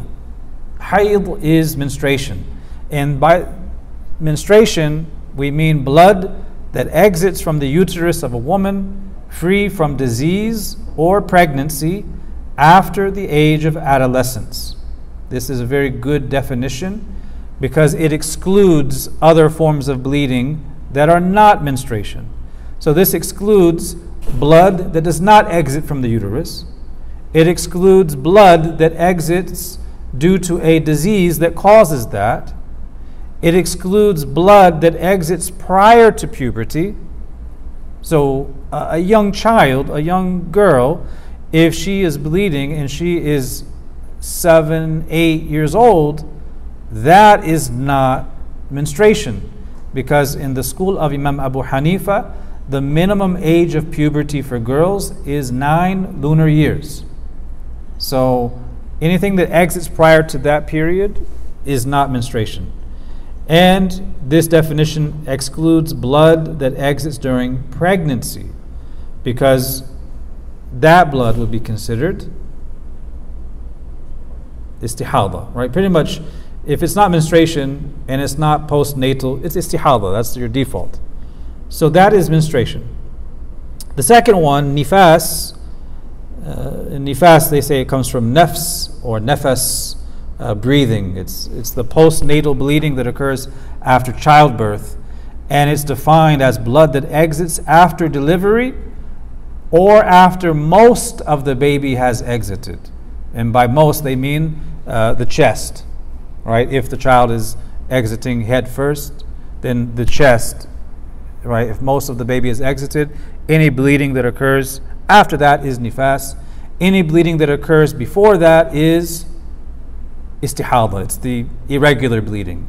Hayd is menstruation. And by menstruation, we mean blood that exits from the uterus of a woman free from disease or pregnancy after the age of adolescence. This is a very good definition because it excludes other forms of bleeding that are not menstruation. So this excludes blood that does not exit from the uterus. It excludes blood that exits due to a disease that causes that. It excludes blood that exits prior to puberty. So a young child, a young girl, if she is bleeding and she is 7, 8 years old, that is not menstruation, because in the school of Imam Abu Hanifa, the minimum age of puberty for girls is 9 lunar years. So anything that exits prior to that period is not menstruation. And this definition excludes blood that exits during pregnancy, because that blood would be considered istihada, right? Pretty much, if it's not menstruation and it's not postnatal, it's istihada. That's your default. So that is menstruation. The second one, nifas. In nifas, they say it comes from nafs or nefas, breathing. It's the postnatal bleeding that occurs after childbirth, and it's defined as blood that exits after delivery or after most of the baby has exited. And by most, they mean the chest, right? If the child is exiting head first, then the chest, right? If most of the baby is exited, any bleeding that occurs after that is nifas. Any bleeding that occurs before that is istihada. It's the irregular bleeding.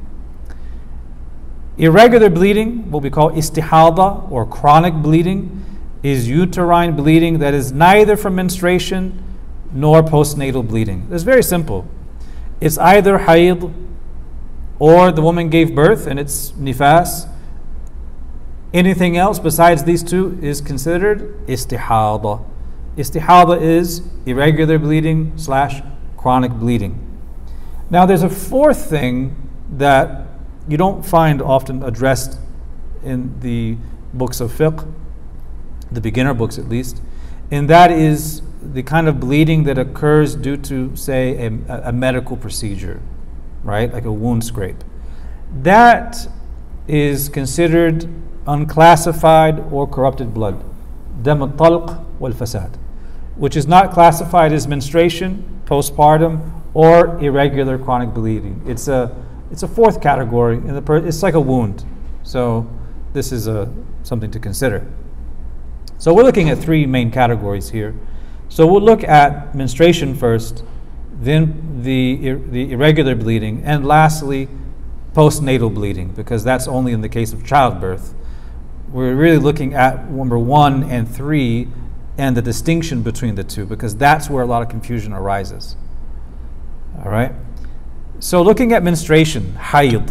Irregular bleeding, what we call istihada or chronic bleeding, is uterine bleeding that is neither from menstruation nor postnatal bleeding. It's very simple. It's either hayd or the woman gave birth and it's nifas. Anything else besides these two is considered istihada. Istihada is irregular bleeding / chronic bleeding. Now there's a fourth thing that you don't find often addressed in the books of fiqh, the beginner books at least, and that is the kind of bleeding that occurs due to, say, a medical procedure, right? Like a wound scrape. That is considered unclassified or corrupted blood, dam al-talq wal-fasad, which is not classified as menstruation, postpartum, or irregular chronic bleeding. It's a fourth category. It's like a wound. So this is something to consider. So we're looking at three main categories here. So we'll look at menstruation first, then the irregular bleeding, and lastly, postnatal bleeding, because that's only in the case of childbirth. We're really looking at number 1 and 3 and the distinction between the two, because that's where a lot of confusion arises. All right? So looking at menstruation, hayd.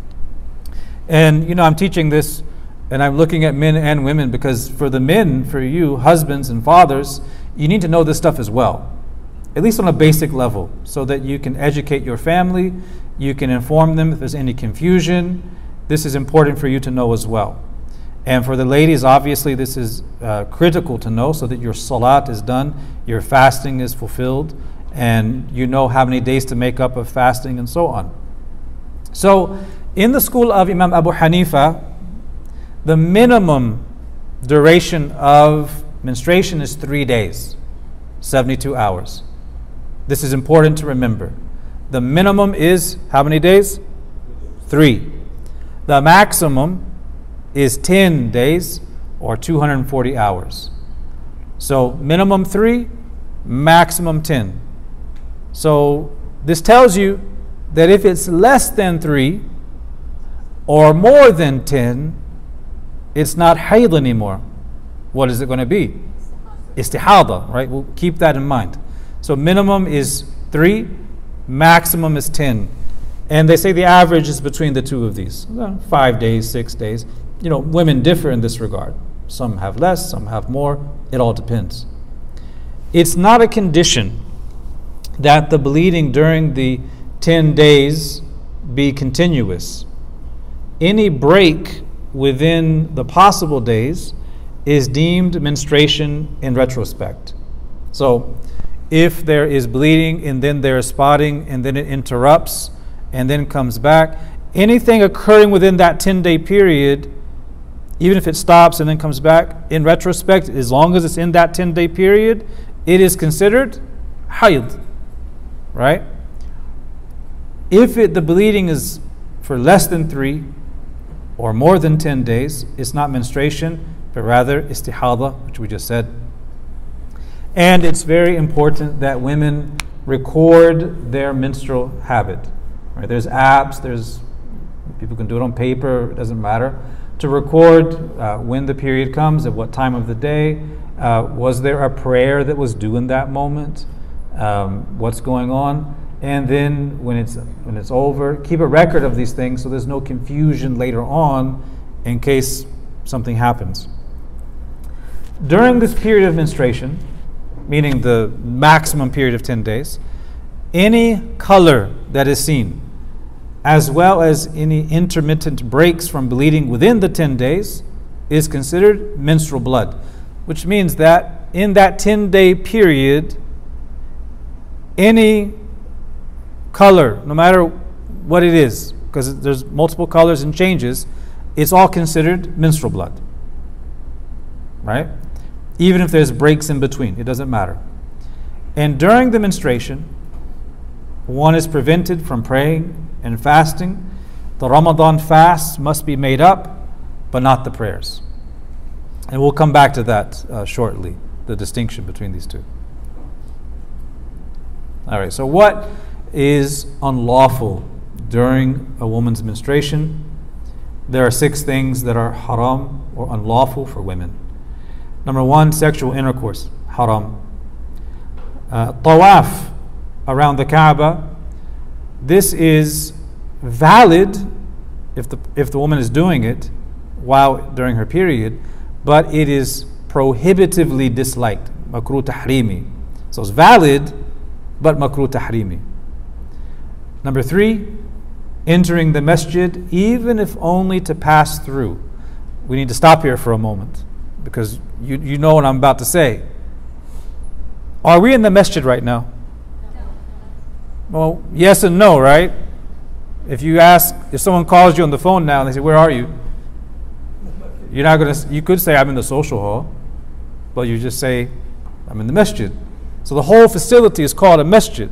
And I'm teaching this and I'm looking at men and women, because for the men, for you, husbands and fathers, you need to know this stuff as well, at least on a basic level, so that you can educate your family, you can inform them if there's any confusion. This is important for you to know as well. And for the ladies, obviously, this is critical to know, so that your salat is done, your fasting is fulfilled, and you know how many days to make up of fasting and so on. So in the school of Imam Abu Hanifa, the minimum duration of menstruation is 3 days, 72 hours. This is important to remember. The minimum is how many days? 3. The maximum is 10 days or 240 hours. So minimum 3, maximum 10. So this tells you that if it's less than 3 or more than 10, it's not hayd anymore. What is it going to be? Istihada, right? We'll keep that in mind. So minimum is 3, maximum is 10. And they say the average is between the two of these, 5 days, 6 days. Women differ in this regard. Some have less, some have more. It all depends. It's not a condition that the bleeding during the 10 days be continuous. Any break within the possible days is deemed menstruation in retrospect. So if there is bleeding and then there is spotting and then it interrupts and then comes back, anything occurring within that 10-day period, even if it stops and then comes back, in retrospect, as long as it's in that 10-day period, it is considered hayd, right? If the bleeding is for less than 3 or more than 10 days, it's not menstruation, but rather istihada, which we just said. And it's very important that women record their menstrual habit. Right? There's apps, people can do it on paper, it doesn't matter. To record when the period comes, at what time of the day, was there a prayer that was due in that moment, what's going on, and then when it's over, keep a record of these things so there's no confusion later on in case something happens. During this period of menstruation, meaning the maximum period of 10 days, any color that is seen, as well as any intermittent breaks from bleeding within the 10 days, is considered menstrual blood, which means that in that 10-day period, any color, no matter what it is, because there's multiple colors and changes, it's all considered menstrual blood, right? Even if there's breaks in between, it doesn't matter. And during the menstruation, one is prevented from praying and fasting. The Ramadan fast must be made up, but not the prayers. And we'll come back to that shortly, the distinction between these two. All right, so what is unlawful during a woman's menstruation? There are 6 things that are haram or unlawful for women. Number 1, sexual intercourse, haram. Tawaf around the Kaaba, this is valid if the woman is doing it during her period, but it is prohibitively disliked, makruh tahrimi. So it's valid, but makruh tahrimi. Number 3, entering the masjid, even if only to pass through. We need to stop here for a moment, because you know what I'm about to say. Are we in the masjid right now? Well, yes and no, right? If someone calls you on the phone now and they say, "Where are you?" You're not going to, you could say, "I'm in the social hall," but you just say, "I'm in the masjid." So the whole facility is called a masjid.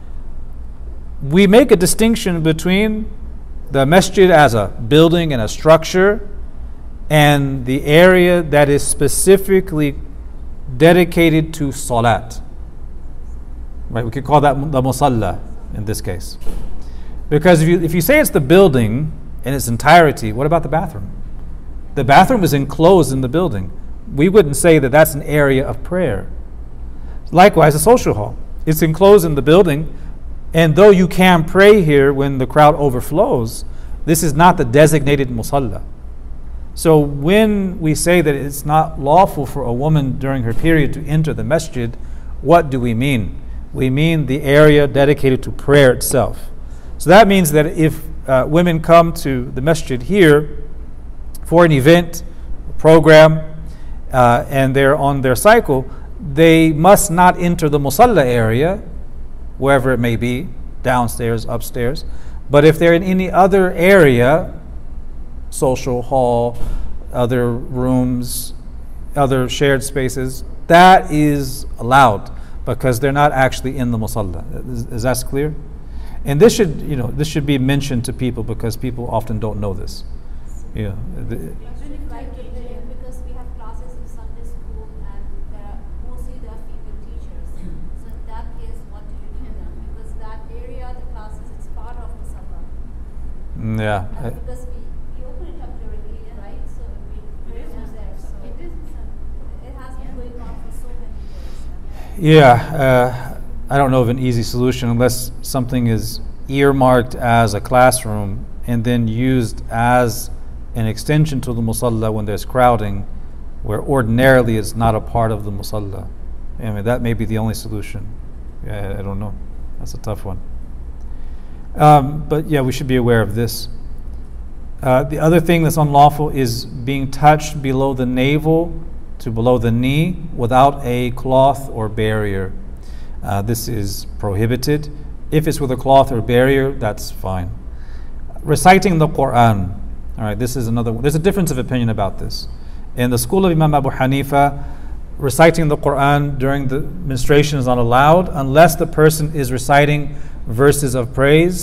We make a distinction between the masjid as a building and a structure and the area that is specifically dedicated to salat. Right? We could call that the musalla in this case. Because if you say it's the building in its entirety, what about the bathroom? The bathroom is enclosed in the building. We wouldn't say that that's an area of prayer. Likewise, a social hall. It's enclosed in the building, and though you can pray here when the crowd overflows, this is not the designated musalla. So when we say that it's not lawful for a woman during her period to enter the masjid, what do we mean? We mean the area dedicated to prayer itself. So that means that if women come to the masjid here for an event, a program, and they're on their cycle, they must not enter the musalla area, wherever it may be, downstairs, upstairs. But if they're in any other area, social hall, other rooms, other shared spaces, that is allowed because they're not actually in the musalla. Is that clear? And this should be mentioned to people because people often don't know this. Yeah. Because we have classes in Sunday school and mostly there are female teachers. So in that case, what do you do then? Because that area, the classes, it's part of the summer. Yeah. And because we open it up during Eid, right? So we use there. So it has been going on for so many years. Yeah. I don't know of an easy solution unless something is earmarked as a classroom and then used as an extension to the musalla when there's crowding, where ordinarily it's not a part of the musalla. I mean, that may be the only solution. Yeah, I don't know. That's a tough one. But yeah, we should be aware of this. The other thing that's unlawful is being touched below the navel to below the knee without a cloth or barrier. This is prohibited. If it's with a cloth or barrier, that's fine. Reciting the Quran. All right, this is another one. There's a difference of opinion about this. In the school of Imam Abu Hanifa, reciting the Quran during the menstruation is not allowed unless the person is reciting verses of praise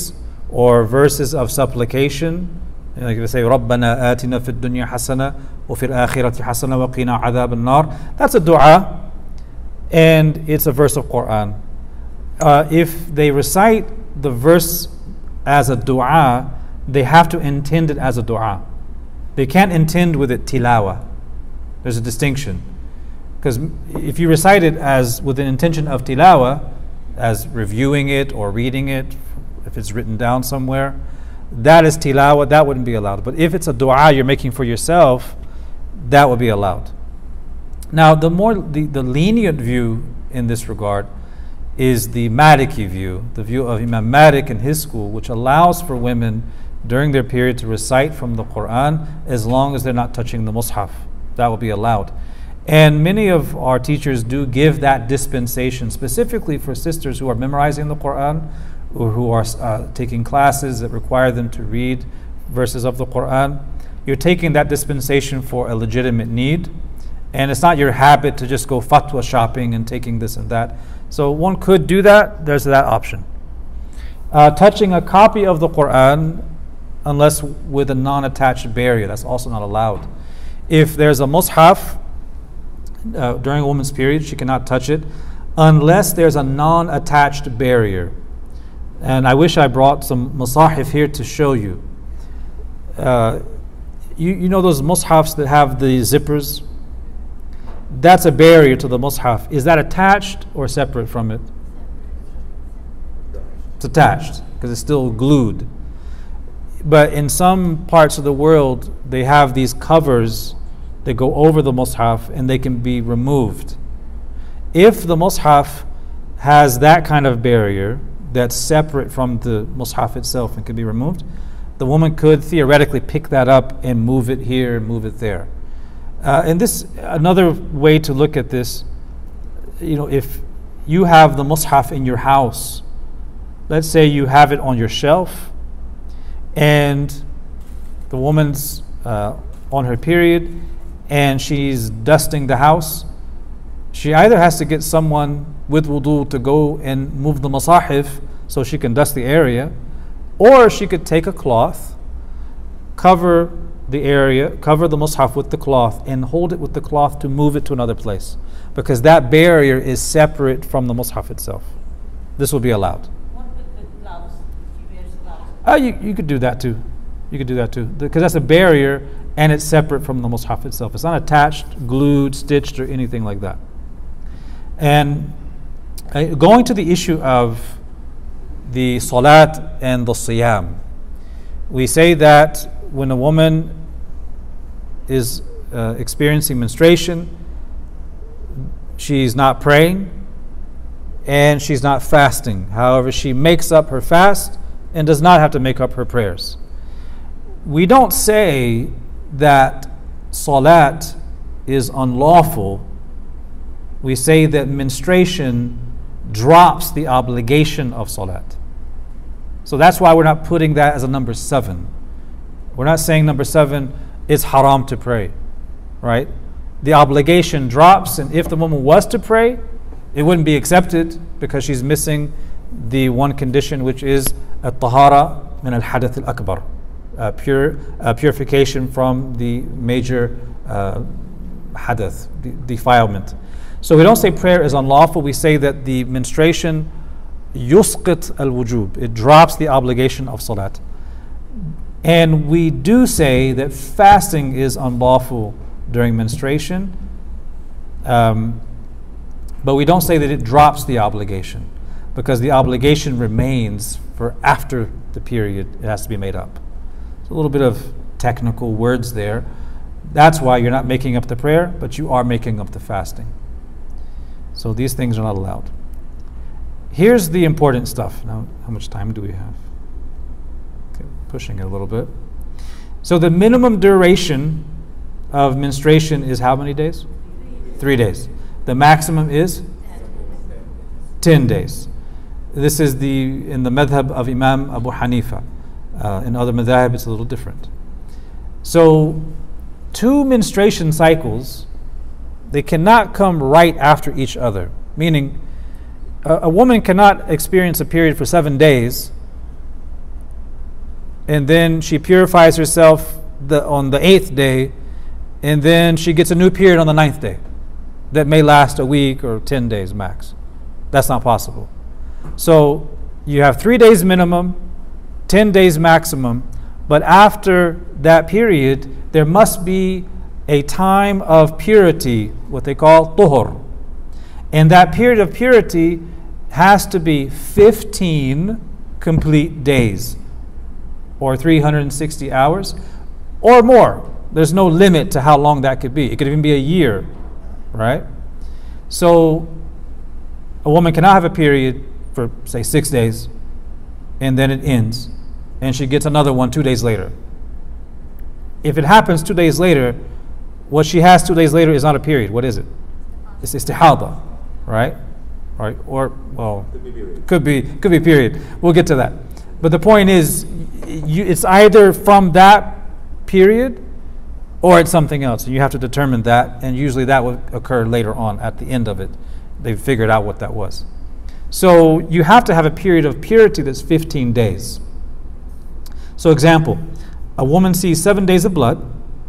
or verses of supplication, like they say, رَبَّنَا آتِنَا فِي الدُّنْيَا حَسَنَةً وَفِي الْآخِرَةِ حَسَنَةً وَقِنَا عَذَابَ النَّارِ. That's a dua, and it's a verse of Quran. If they recite the verse as a dua, they have to intend it as a dua. They can't intend with it tilawa. There's a distinction. Because if you recite it as with an intention of tilawa, as reviewing it or reading it, if it's written down somewhere, that is tilawa, that wouldn't be allowed. But if it's a dua you're making for yourself, that would be allowed. Now, the lenient view in this regard is the Maliki view, the view of Imam Malik and his school, which allows for women during their period to recite from the Quran as long as they're not touching the Mus'haf. That will be allowed. And many of our teachers do give that dispensation specifically for sisters who are memorizing the Quran or who are taking classes that require them to read verses of the Quran. You're taking that dispensation for a legitimate need, and it's not your habit to just go fatwa shopping and taking this and that. So one could do that. There's that option. Touching a copy of the Quran, unless with a non-attached barrier, that's also not allowed. If there's a mushaf during a woman's period, she cannot touch it unless there's a non-attached barrier. And I wish I brought some masahif here to show you. You know those mushafs that have the zippers? That's a barrier to the mushaf. Is that attached or separate from it? It's attached because it's still glued. But in some parts of the world, they have these covers that go over the mushaf and they can be removed. If the mushaf has that kind of barrier that's separate from the mushaf itself and can be removed, the woman could theoretically pick that up and move it here, move it there. And this, another way to look at this, if you have the mushaf in your house, let's say you have it on your shelf, and the woman's on her period, and she's dusting the house, she either has to get someone with wudu to go and move the masahif so she can dust the area, or she could take a cloth, cover the area, cover the mushaf with the cloth, and hold it with the cloth to move it to another place, because that barrier is separate from the mushaf itself. This will be allowed. What with gloves? She wears gloves. You could do that too. You could do that too, because that's a barrier and it's separate from the mushaf itself. It's not attached, glued, stitched, or anything like that. And going to the issue of the salat and the siyam, we say that when a woman is experiencing menstruation, she's not praying and she's not fasting. However, she makes up her fast and does not have to make up her prayers. We don't say that salat is unlawful. We say that menstruation drops the obligation of salat. So that's why we're not putting that as a number 7. We're not saying number 7 is haram to pray, right? The obligation drops, and if the woman was to pray, it wouldn't be accepted because she's missing the one condition, which is at-tahara min al-hadath al-akbar, purification from the major hadath, defilement. So we don't say prayer is unlawful. We say that the menstruation yusqit al-wujub, it drops the obligation of salat. And we do say that fasting is unlawful during menstruation, but we don't say that it drops the obligation, because the obligation remains for after the period. It has to be made up. So a little bit of technical words there. That's why you're not making up the prayer, but you are making up the fasting. So these things are not allowed. Here's the important stuff. Now, how much time do we have? Okay, pushing it a little bit. So the minimum duration of menstruation is how many days? 3 days. The maximum is 10 days. This is in the madhab of Imam Abu Hanifa. In other madhab, it's a little different. So 2 menstruation cycles, they cannot come right after each other. Meaning, a woman cannot experience a period for 7 days and then she purifies herself on the 8th day, and then she gets a new period on the 9th day that may last a week or 10 days max. That's not possible. So you have 3 days minimum, 10 days maximum, but after that period, there must be a time of purity, what they call tuhur. And that period of purity has to be 15 complete days, or 360 hours, or more. There's no limit to how long that could be. It could even be a year, right? So a woman cannot have a period for, say, 6 days, and then it ends, and she gets another one 2 days later. If it happens 2 days later, what she has 2 days later is not a period. What is it? It's istihada, right? Right? Or, well, could be period. We'll get to that. But the point is, it's either from that period or it's something else. You have to determine that, and usually that will occur later on at the end of it. They've figured out what that was. So you have to have a period of purity that's 15 days. So example, a woman sees 7 days of blood,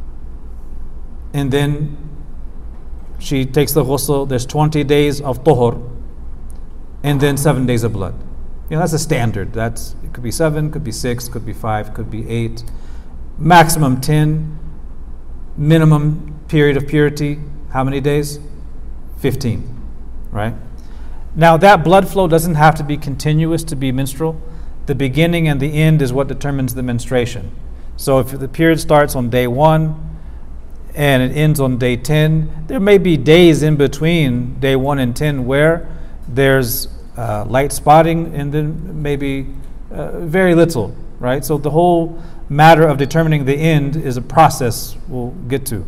and then she takes the ghusl. There's 20 days of tuhur, and then 7 days of blood. You know, that's a standard. It could be 7, could be 6, could be 5, could be 8, maximum 10. Minimum period of purity, how many days? 15, right? Now that blood flow doesn't have to be continuous to be menstrual. The beginning and the end is what determines the menstruation. So if the period starts on day 1 and it ends on day 10, there may be days in between day 1 and 10 where there's light spotting, and then maybe very little, right? So the whole matter of determining the end is a process we'll get to.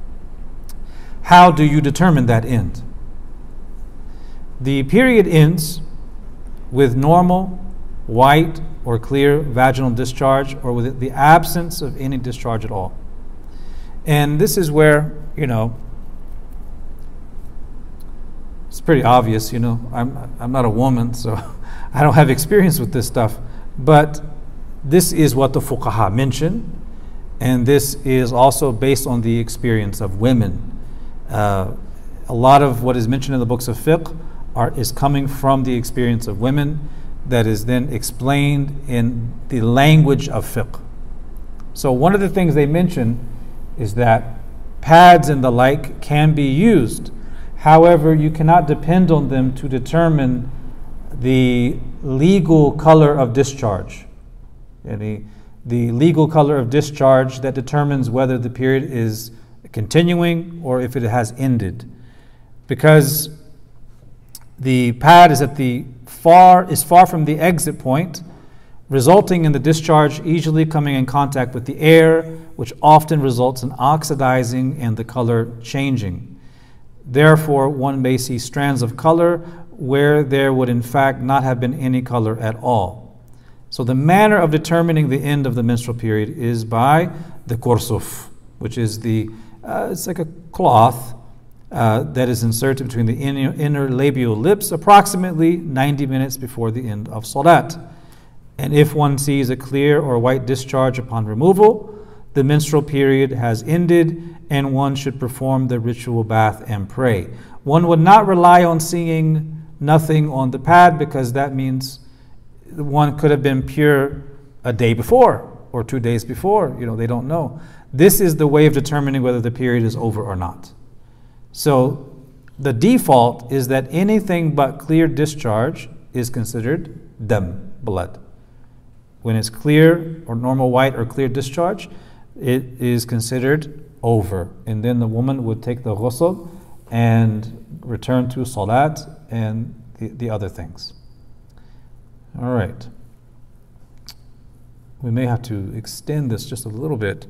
How do you determine that end? The period ends with normal, white, or clear vaginal discharge, or with the absence of any discharge at all. And this is where, it's pretty obvious, I'm not a woman, so I don't have experience with this stuff, but this is what the fuqaha mention, and this is also based on the experience of women. A lot of what is mentioned in the books of fiqh is coming from the experience of women, that is then explained in the language of fiqh. So one of the things they mention is that pads and the like can be used. However, you cannot depend on them to determine the legal color of discharge. The legal color of discharge that determines whether the period is continuing or if it has ended. Because the pad is far from the exit point, resulting in the discharge easily coming in contact with the air, which often results in oxidizing and the color changing. Therefore, one may see strands of color where there would in fact not have been any color at all. So the manner of determining the end of the menstrual period is by the kursuf, which is it's like a cloth that is inserted between the inner labial lips approximately 90 minutes before the end of salat. And if one sees a clear or white discharge upon removal, the menstrual period has ended and one should perform the ritual bath and pray. One would not rely on seeing nothing on the pad, because that means one could have been pure a day before or 2 days before. They don't know. This is the way of determining whether the period is over or not. So the default is that anything but clear discharge is considered dam, blood. When it's clear or normal white or clear discharge, it is considered over. And then the woman would take the ghusl and return to salat and the other things. All right. We may have to extend this just a little bit.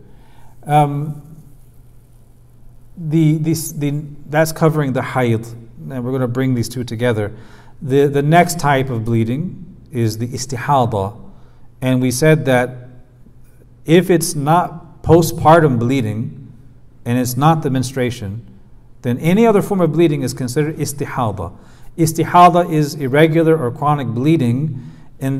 That's covering the hayd, and we're going to bring these two together. The next type of bleeding is the istihada, and we said that if it's not postpartum bleeding and it's not the menstruation, then any other form of bleeding is considered istihada. Istihada is irregular or chronic bleeding, and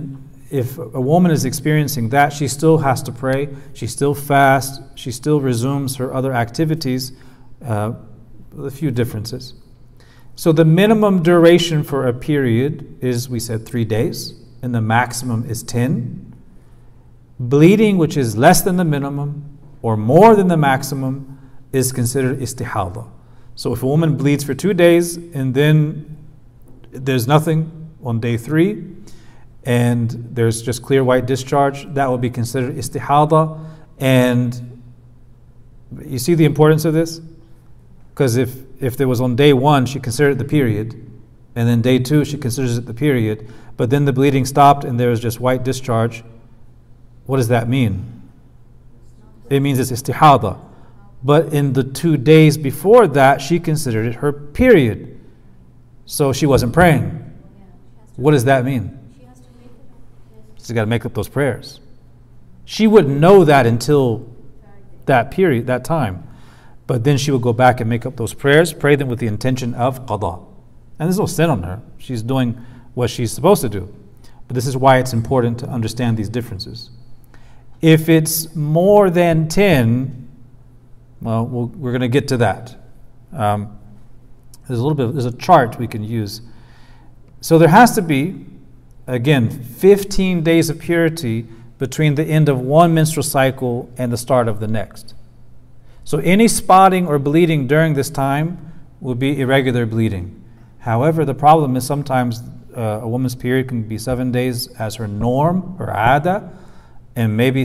if a woman is experiencing that, she still has to pray, she still fasts, she still resumes her other activities, a few differences. So the minimum duration for a period is, we said, 3 days, and the maximum is 10. Bleeding, which is less than the minimum or more than the maximum, is considered istihada. So if a woman bleeds for 2 days and then there's nothing on day 3, and there's just clear white discharge, that will be considered istihada. And you see the importance of this? Because if there was on day 1, she considered it the period, and then day 2, she considers it the period, but then the bleeding stopped and there was just white discharge, what does that mean? It means it's istihada. But in the 2 days before that, she considered it her period. So she wasn't praying. What does that mean? She's got to make up those prayers. She wouldn't know that until that period, that time. But then she would go back and make up those prayers, pray them with the intention of qada. And there's no sin on her. She's doing what she's supposed to do. But this is why it's important to understand these differences. If it's more than 10, well, we're going to get to that. There's a chart we can use. So there has to be, again, 15 days of purity between the end of one menstrual cycle and the start of the next. So any spotting or bleeding during this time will be irregular bleeding. However, the problem is sometimes a woman's period can be 7 days as her norm, her ada, and maybe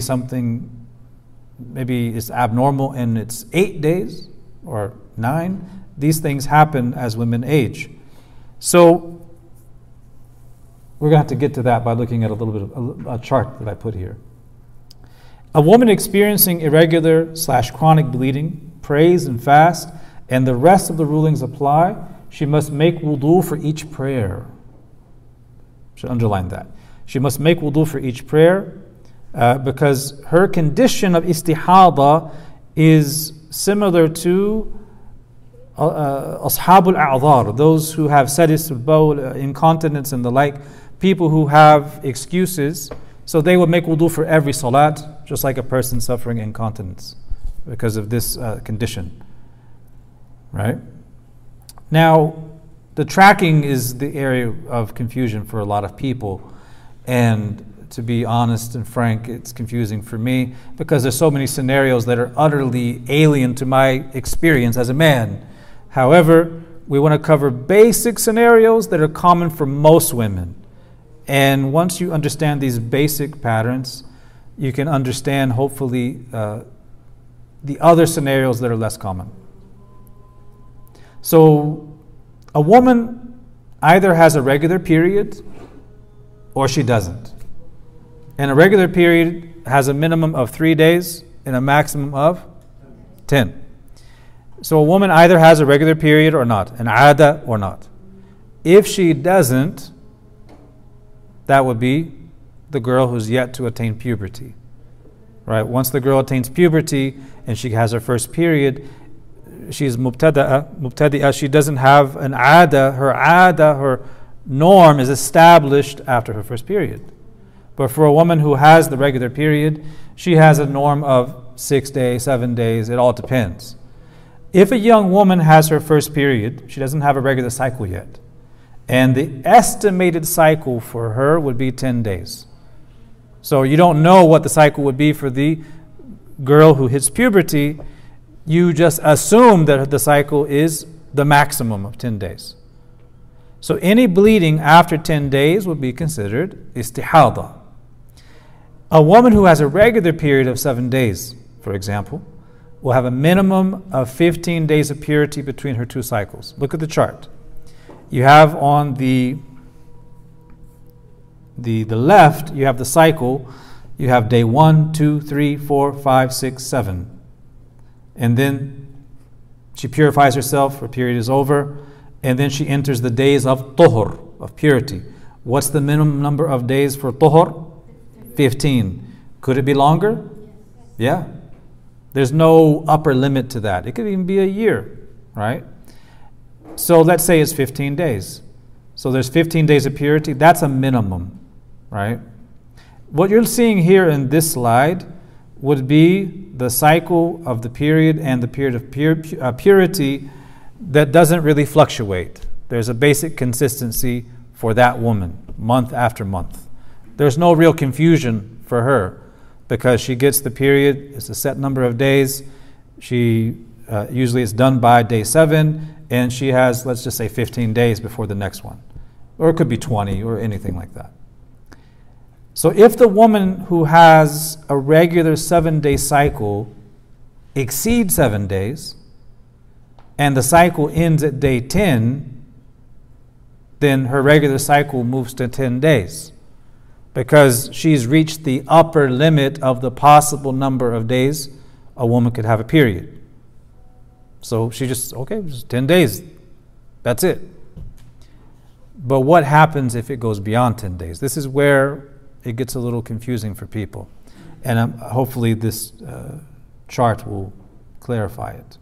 it's abnormal and it's 8 days or 9. These things happen as women age. So we're going to have to get to that by looking at a little bit of a chart that I put here. A woman experiencing irregular/chronic bleeding prays and fasts, and the rest of the rulings apply. She must make wudu for each prayer. Should underline that. She must make wudu for each prayer because her condition of istihada is similar to ashabul a'dhar, those who have sadis al-bawl, incontinence and the like, people who have excuses. So they would make wudu for every salat, just like a person suffering incontinence because of this condition. Right? Now, the tracking is the area of confusion for a lot of people. And to be honest and frank, it's confusing for me because there's so many scenarios that are utterly alien to my experience as a man. However, we want to cover basic scenarios that are common for most women. And once you understand these basic patterns, you can understand, hopefully, the other scenarios that are less common. So, a woman either has a regular period or she doesn't. And a regular period has a minimum of 3 days and a maximum of 10. So a woman either has a regular period or not, an ada or not. If she doesn't, that would be the girl who's yet to attain puberty. Right? Once the girl attains puberty and she has her first period, she's mubtadi'ah, she doesn't have an ada, her norm is established after her first period. But for a woman who has the regular period, she has a norm of 6 days, 7 days, it all depends. If a young woman has her first period, she doesn't have a regular cycle yet. And the estimated cycle for her would be 10 days. So you don't know what the cycle would be for the girl who hits puberty. You just assume that the cycle is the maximum of 10 days. So any bleeding after 10 days would be considered istihada. A woman who has a regular period of 7 days, for example, will have a minimum of 15 days of purity between her 2 cycles. Look at the chart. You have on the left, you have the cycle. You have day 1, 2, 3, 4, 5, 6, 7. And then she purifies herself, her period is over, and then she enters the days of tuhur, of purity. What's the minimum number of days for tuhur? 15. Could it be longer? Yeah. There's no upper limit to that. It could even be a year, right? So let's say it's 15 days. So there's 15 days of purity. That's a minimum, right? What you're seeing here in this slide would be the cycle of the period and the period of purity that doesn't really fluctuate. There's a basic consistency for that woman, month after month. There's no real confusion for her because she gets the period, it's a set number of days. She usually it's done by day 7, and she has, let's just say, 15 days before the next one. Or it could be 20 or anything like that. So if the woman who has a regular 7-day cycle exceeds 7 days, and the cycle ends at day 10, then her regular cycle moves to 10 days because she's reached the upper limit of the possible number of days a woman could have a period. So she just 10 days, that's it. But what happens if it goes beyond 10 days? This is where it gets a little confusing for people. And hopefully this chart will clarify it.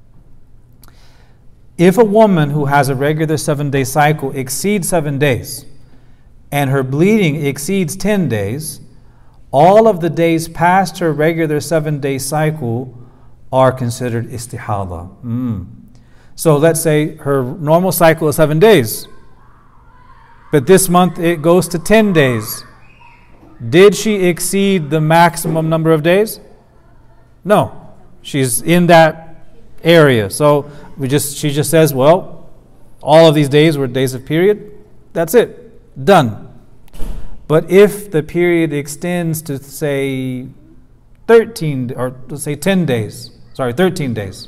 If a woman who has a regular 7-day cycle exceeds 7 days and her bleeding exceeds 10 days, all of the days past her regular 7-day cycle are considered istihada. So let's say her normal cycle is 7 days, but this month it goes to 10 days. Did she exceed the maximum number of days? No. She's in that area. So she just says, well, all of these days were days of period. That's it. Done. But if the period extends to say 13 or let's say 13 days.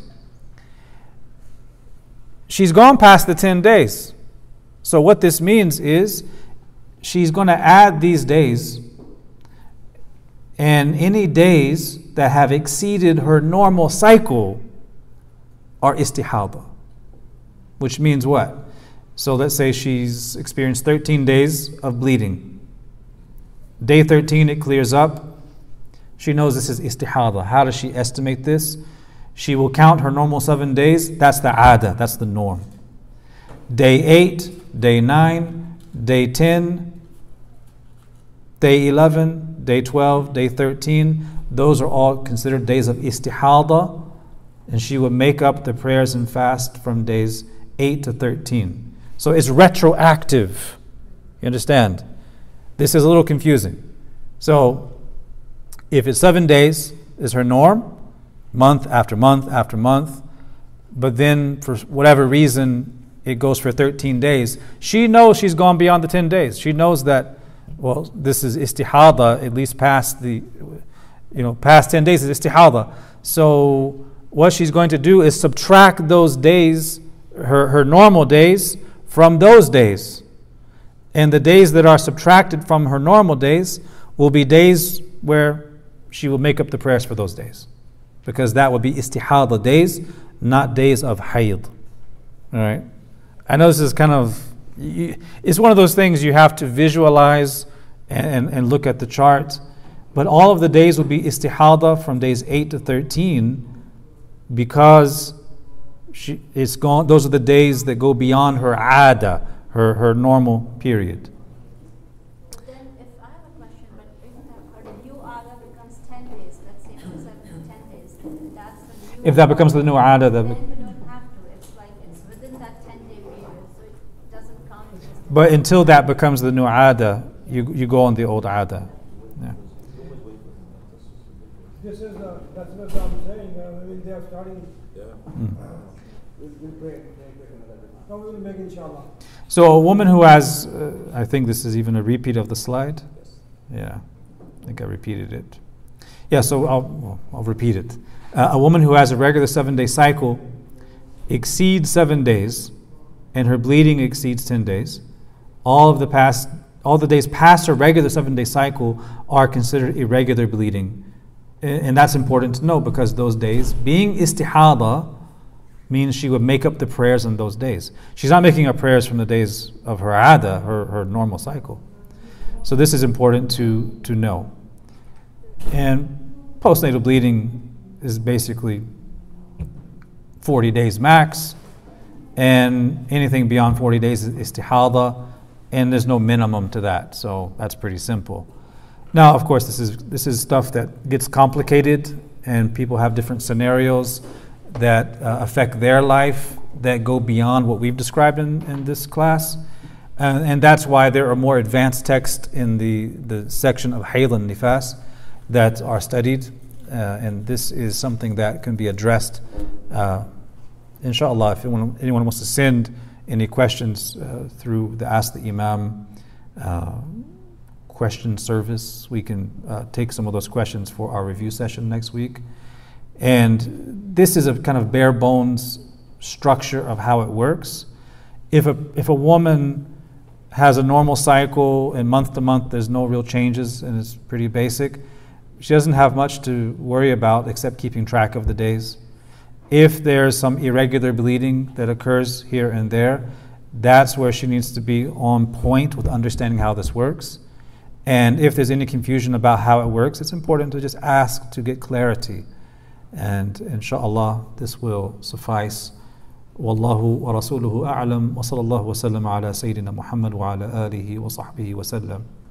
She's gone past the 10 days. So what this means is she's going to add these days, and any days that have exceeded her normal cycle are istihada. Which means what? So let's say she's experienced 13 days of bleeding. Day 13 it clears up. She knows this is istihada. How does she estimate this? She will count her normal 7 days. That's the ada, that's the norm. Day 8, day 9, day 10, day 11, day 12, day 13, those are all considered days of istihada, and she would make up the prayers and fast from days 8 to 13. So it's retroactive. You understand? This is a little confusing. So if it's 7 days is her norm, month after month after month, but then for whatever reason it goes for 13 days, she knows she's gone beyond the 10 days. She knows that, well, this is istihada, at least past 10 days is istihada. So what she's going to do is subtract those days, her normal days, from those days. And the days that are subtracted from her normal days will be days where she will make up the prayers for those days. Because that would be istihada days, not days of hayd. All right? I know this is kind of, it's one of those things you have to visualize and look at the chart. But all of the days will be istihada from days 8 to 13 because it's gone. Those are the days that go beyond her ada, her normal period. Then if I have a question, but if her new ada becomes 10 days, let's say for 10 days, that's the new If that becomes the new ada, then you don't have to. It's like it's within that 10-day period, so it doesn't count as just but until that becomes the new ada, you go on the old ada. Yeah. This is, that's what I'm saying, when they are starting, we'll pray. No, we will make inshallah. So a woman who has, I think this is even a repeat of the slide. Yeah, I think I repeated it. Yeah, so I'll repeat it. A woman who has a regular 7-day cycle exceeds 7 days, and her bleeding exceeds 10 days. All the days past her regular 7-day cycle are considered irregular bleeding, and that's important to know because those days, being istihada, means she would make up the prayers on those days. She's not making up prayers from the days of her ada, her normal cycle. So this is important to know. And postnatal bleeding is basically 40 days max, and anything beyond 40 days is istihada, and there's no minimum to that, so that's pretty simple. Now, of course, this is stuff that gets complicated, and people have different scenarios that affect their life that go beyond what we've described in this class. And that's why there are more advanced texts in the section of Hayd and Nifas that are studied. And this is something that can be addressed, inshallah, if anyone wants to send any questions through the Ask the Imam question service. We can take some of those questions for our review session next week. And this is a kind of bare bones structure of how it works. If a woman has a normal cycle and month to month there's no real changes and it's pretty basic, she doesn't have much to worry about except keeping track of the days. If there's some irregular bleeding that occurs here and there, that's where she needs to be on point with understanding how this works. And if there's any confusion about how it works, it's important to just ask to get clarity. And inshaAllah, this will suffice. Wallahu wa rasuluhu a'lam wa sallallahu wa sallam ala Sayyidina Muhammad wa ala alihi wa sahbihi wa sallam.